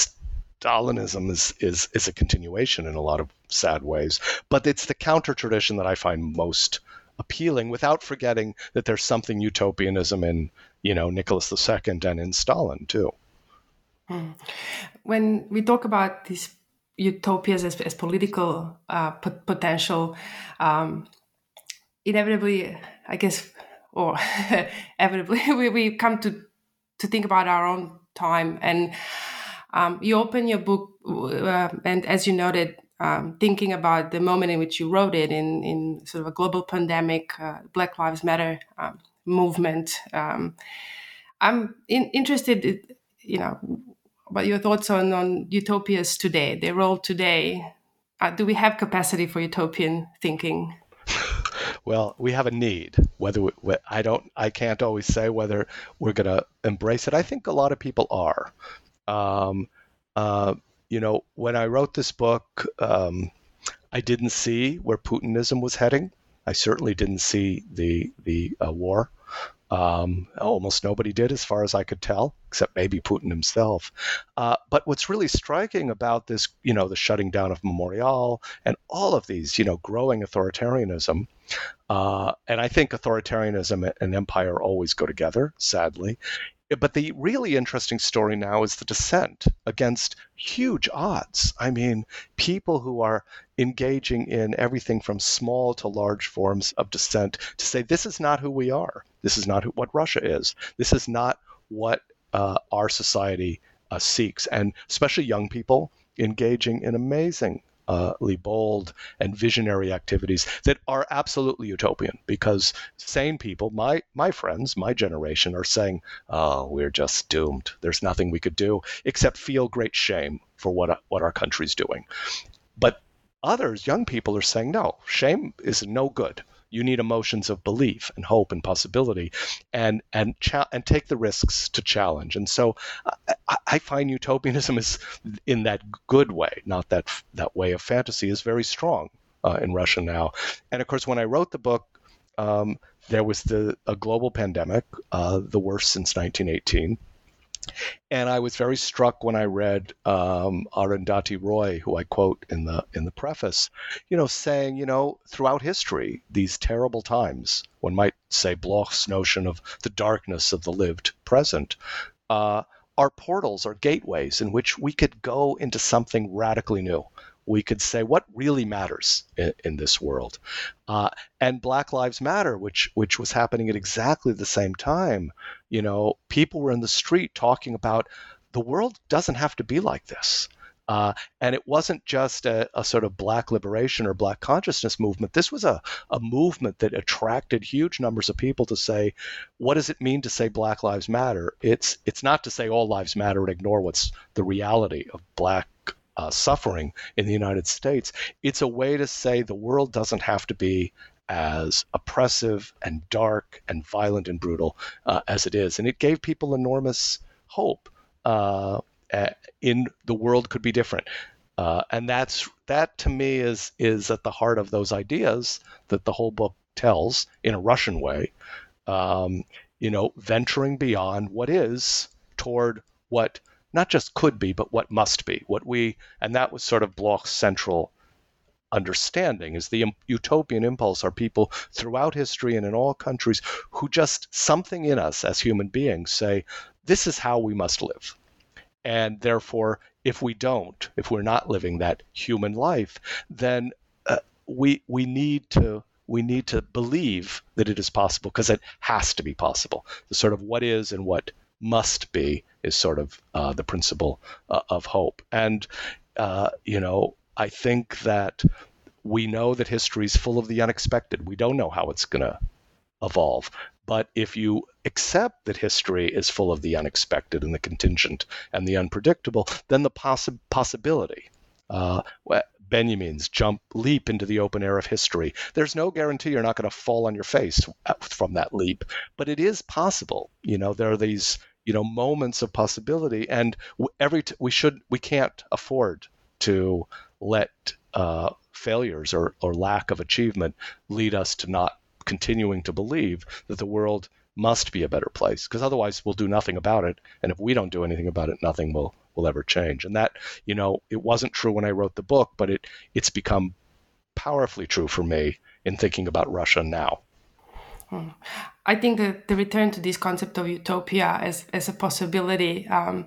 Stalinism is, is, is a continuation in a lot of sad ways, but it's the counter tradition that I find most appealing, without forgetting that there's something utopianism in, you know, Nicholas the Second and in Stalin too. When we talk about these utopias as, as political uh, p- potential, um, inevitably, I guess, or inevitably, we, we come to, to think about our own time. And um, you open your book, uh, and as you noted, um, thinking about the moment in which you wrote it, in, in sort of a global pandemic, uh, Black Lives Matter um, movement. Um, I'm in, interested, in, you know, about your thoughts on, on utopias today, their role today. Uh, do we have capacity for utopian thinking? Well, we have a need. Whether we, I don't, I can't always say whether we're going to embrace it. I think a lot of people are. Um, uh, you know, when I wrote this book, um, I didn't see where Putinism was heading. I certainly didn't see the the uh, war. Um, almost nobody did, as far as I could tell, except maybe Putin himself. Uh, but what's really striking about this, you know, the shutting down of Memorial and all of these, you know, growing authoritarianism, uh, and I think authoritarianism and empire always go together, sadly. But the really interesting story now is the descent against huge odds. I mean, people who are engaging in everything from small to large forms of dissent to say, this is not who we are. This is not who, what Russia is. This is not what uh, our society uh, seeks. And especially young people engaging in amazing bold and visionary activities that are absolutely utopian, because sane people, my my friends, my generation, are saying, oh, we're just doomed. There's nothing we could do except feel great shame for what what our country's doing. But others, young people, are saying, no, shame is no good. You need emotions of belief and hope and possibility, and and cha- and take the risks to challenge. And so I, I find utopianism is in that good way, not that that way of fantasy, is very strong uh, in Russia now. And of course, when I wrote the book, um, there was the a global pandemic, uh, the worst since nineteen eighteen. And I was very struck when I read um, Arundhati Roy, who I quote in the in the preface, you know, saying, you know, throughout history, these terrible times, one might say Bloch's notion of the darkness of the lived present, uh, are portals or gateways in which we could go into something radically new. We could say what really matters in, in this world. Uh, and Black Lives Matter, which which was happening at exactly the same time, you know, people were in the street talking about the world doesn't have to be like this. Uh, and it wasn't just a, a sort of Black liberation or Black consciousness movement. This was a, a movement that attracted huge numbers of people to say, what does it mean to say Black Lives Matter? It's it's not to say all lives matter and ignore what's the reality of Black Uh, suffering in the United States. It's a way to say the world doesn't have to be as oppressive and dark and violent and brutal uh, as it is. And it gave people enormous hope uh, in the world could be different. Uh, and that's that to me is is at the heart of those ideas that the whole book tells in a Russian way, um, you know, venturing beyond what is toward what not just could be, but what must be, what we, and that was sort of Bloch's central understanding, is the utopian impulse are people throughout history and in all countries who just something in us as human beings say, this is how we must live. And therefore, if we don't, if we're not living that human life, then uh, we we need to we need to believe that it is possible, because it has to be possible. The sort of what is and what must be is sort of uh, the principle uh, of hope. And, uh, you know, I think that we know that history is full of the unexpected. We don't know how it's going to evolve. But if you accept that history is full of the unexpected and the contingent and the unpredictable, then the possi- possibility, uh, Benjamin's jump, leap into the open air of history. There's no guarantee you're not going to fall on your face from that leap, but it is possible. You know, there are these, you know, moments of possibility, and every t- we should we can't afford to let uh, failures or, or lack of achievement lead us to not continuing to believe that the world must be a better place, because otherwise we'll do nothing about it. And if we don't do anything about it, nothing will will ever change. And that, you know, it wasn't true when I wrote the book, but it it's become powerfully true for me in thinking about Russia now. Hmm. I think that the return to this concept of utopia as, as a possibility um,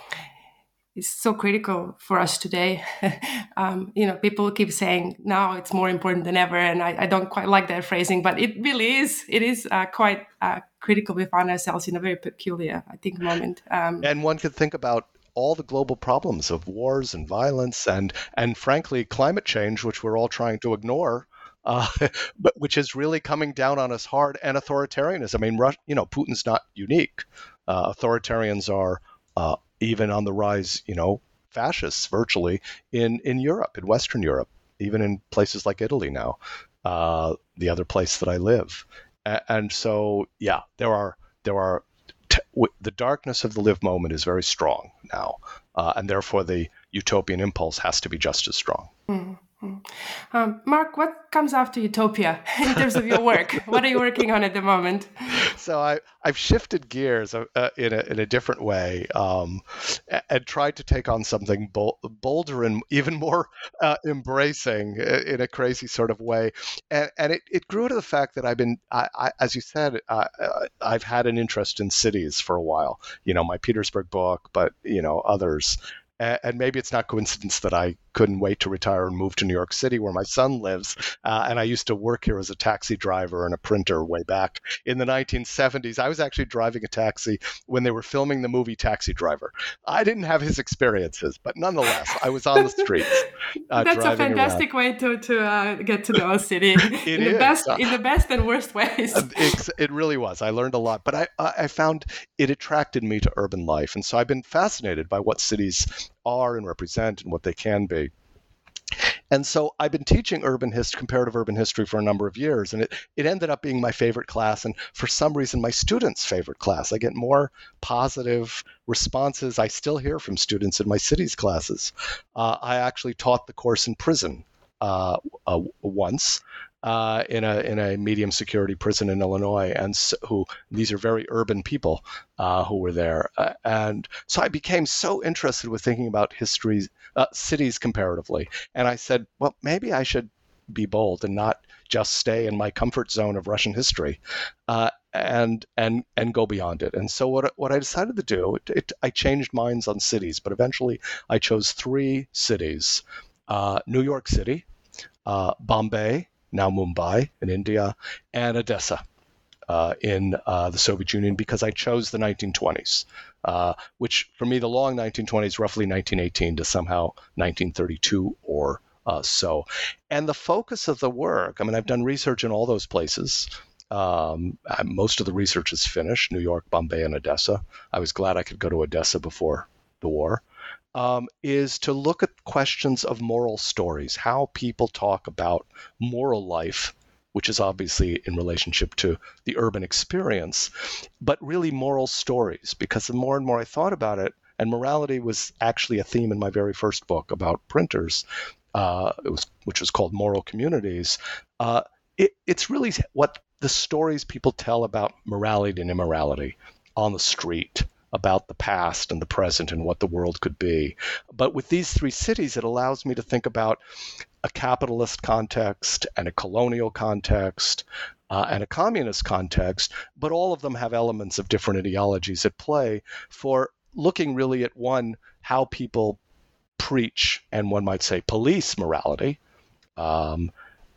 is so critical for us today. um, you know, people keep saying now it's more important than ever, and I, I don't quite like that phrasing, but it really is. It is uh, quite uh, critical. We find ourselves in a very peculiar, I think, moment. Um, and one could think about all the global problems of wars and violence and, and frankly, climate change, which we're all trying to ignore, uh, but which is really coming down on us hard, and authoritarianism. I mean, Russia, you know, Putin's not unique. Uh, authoritarians are uh, even on the rise, you know, fascists virtually in, in Europe, in Western Europe, even in places like Italy now, uh, the other place that I live. A- and so, yeah, there are there are the darkness of the live moment is very strong now, uh, and therefore the utopian impulse has to be just as strong. Mm-hmm. Um, Mark, what comes after utopia in terms of your work? What are you working on at the moment? So I, I've shifted gears uh, in, a, in a different way um, and tried to take on something bol- bolder and even more uh, embracing in a crazy sort of way. And, and it, it grew to the fact that I've been, I, I, as you said, uh, I've had an interest in cities for a while. You know, my Petersburg book, but, you know, others. And maybe it's not coincidence that I couldn't wait to retire and move to New York City, where my son lives. Uh, and I used to work here as a taxi driver and a printer way back in the nineteen seventies. I was actually driving a taxi when they were filming the movie Taxi Driver. I didn't have his experiences, but nonetheless, I was on the streets. Uh, That's a driving fantastic around. way to to uh, get to know a city It in the is. best in the best and worst ways. It, it really was. I learned a lot, but I, I found it attracted me to urban life. And so I've been fascinated by what cities are and represent and what they can be. And so I've been teaching urban history, comparative urban history for a number of years, and it, it ended up being my favorite class, and for some reason, my students' favorite class. I get more positive responses I still hear from students in my cities classes. Uh, I actually taught the course in prison uh, uh, once. Uh, in a in a medium security prison in Illinois, and so, who these are very urban people uh, who were there, uh, and so I became so interested with thinking about history, uh, cities comparatively, and I said, well, maybe I should be bold and not just stay in my comfort zone of Russian history, uh, and and and go beyond it. And so what what I decided to do, it, it, I changed minds on cities, but eventually I chose three cities: uh, New York City, uh, Bombay, now Mumbai in India, and Odessa uh, in uh, the Soviet Union, because I chose the nineteen twenties, uh, which for me, the long nineteen twenties, roughly nineteen eighteen to somehow nineteen thirty-two or uh, so. And the focus of the work, I mean, I've done research in all those places. Um, most of the research is finished, New York, Bombay, and Odessa. I was glad I could go to Odessa before the war. Um, is to look at questions of moral stories, how people talk about moral life, which is obviously in relationship to the urban experience, but really moral stories, because the more and more I thought about it, and morality was actually a theme in my very first book about printers, uh, it was, which was called Moral Communities, uh, it, it's really what the stories people tell about morality and immorality on the street, about the past and the present and what the world could be. But with these three cities, it allows me to think about a capitalist context and a colonial context uh, and a communist context, but all of them have elements of different ideologies at play for looking really at, one, how people preach and one might say police morality, um,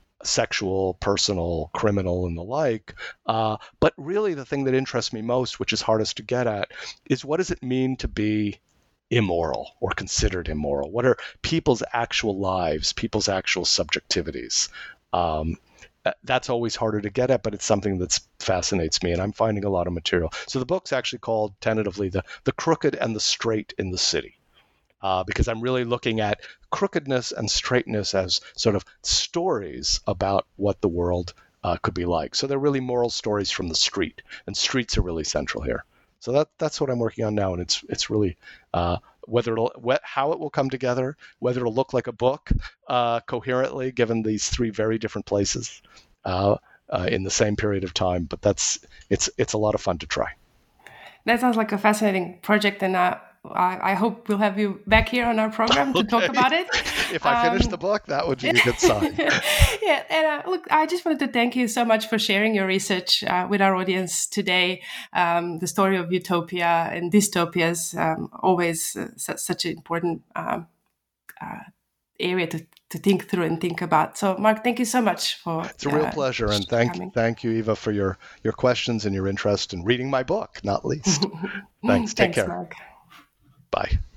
sexual, personal, criminal, and the like. Uh, but really the thing that interests me most, which is hardest to get at, is what does it mean to be immoral or considered immoral? What are people's actual lives, people's actual subjectivities? Um, that's always harder to get at, but it's something that fascinates me, and I'm finding a lot of material. So the book's actually called, tentatively, The, the Crooked and the Straight in the City. Uh, because I'm really looking at crookedness and straightness as sort of stories about what the world uh, could be like. So they're really moral stories from the street, and streets are really central here. So that that's what I'm working on now, and it's it's really uh, whether it'll wh- how it will come together, whether it'll look like a book uh, coherently, given these three very different places uh, uh, in the same period of time. But that's it's it's a lot of fun to try. That sounds like a fascinating project, and uh, I, I hope we'll have you back here on our program to Okay. talk about it. If I finish Um, the book, that would be a good sign. Yeah, and uh, look, I just wanted to thank you so much for sharing your research uh, with our audience today. Um, the story of utopia and dystopias, um, always uh, su- such an important um, uh, area to, to think through and think about. So, Mark, thank you so much for It's a real uh, pleasure, and thank coming. thank you, Eva, for your your questions and your interest in reading my book, not least. Thanks. Take Thanks, care. Mark. Bye.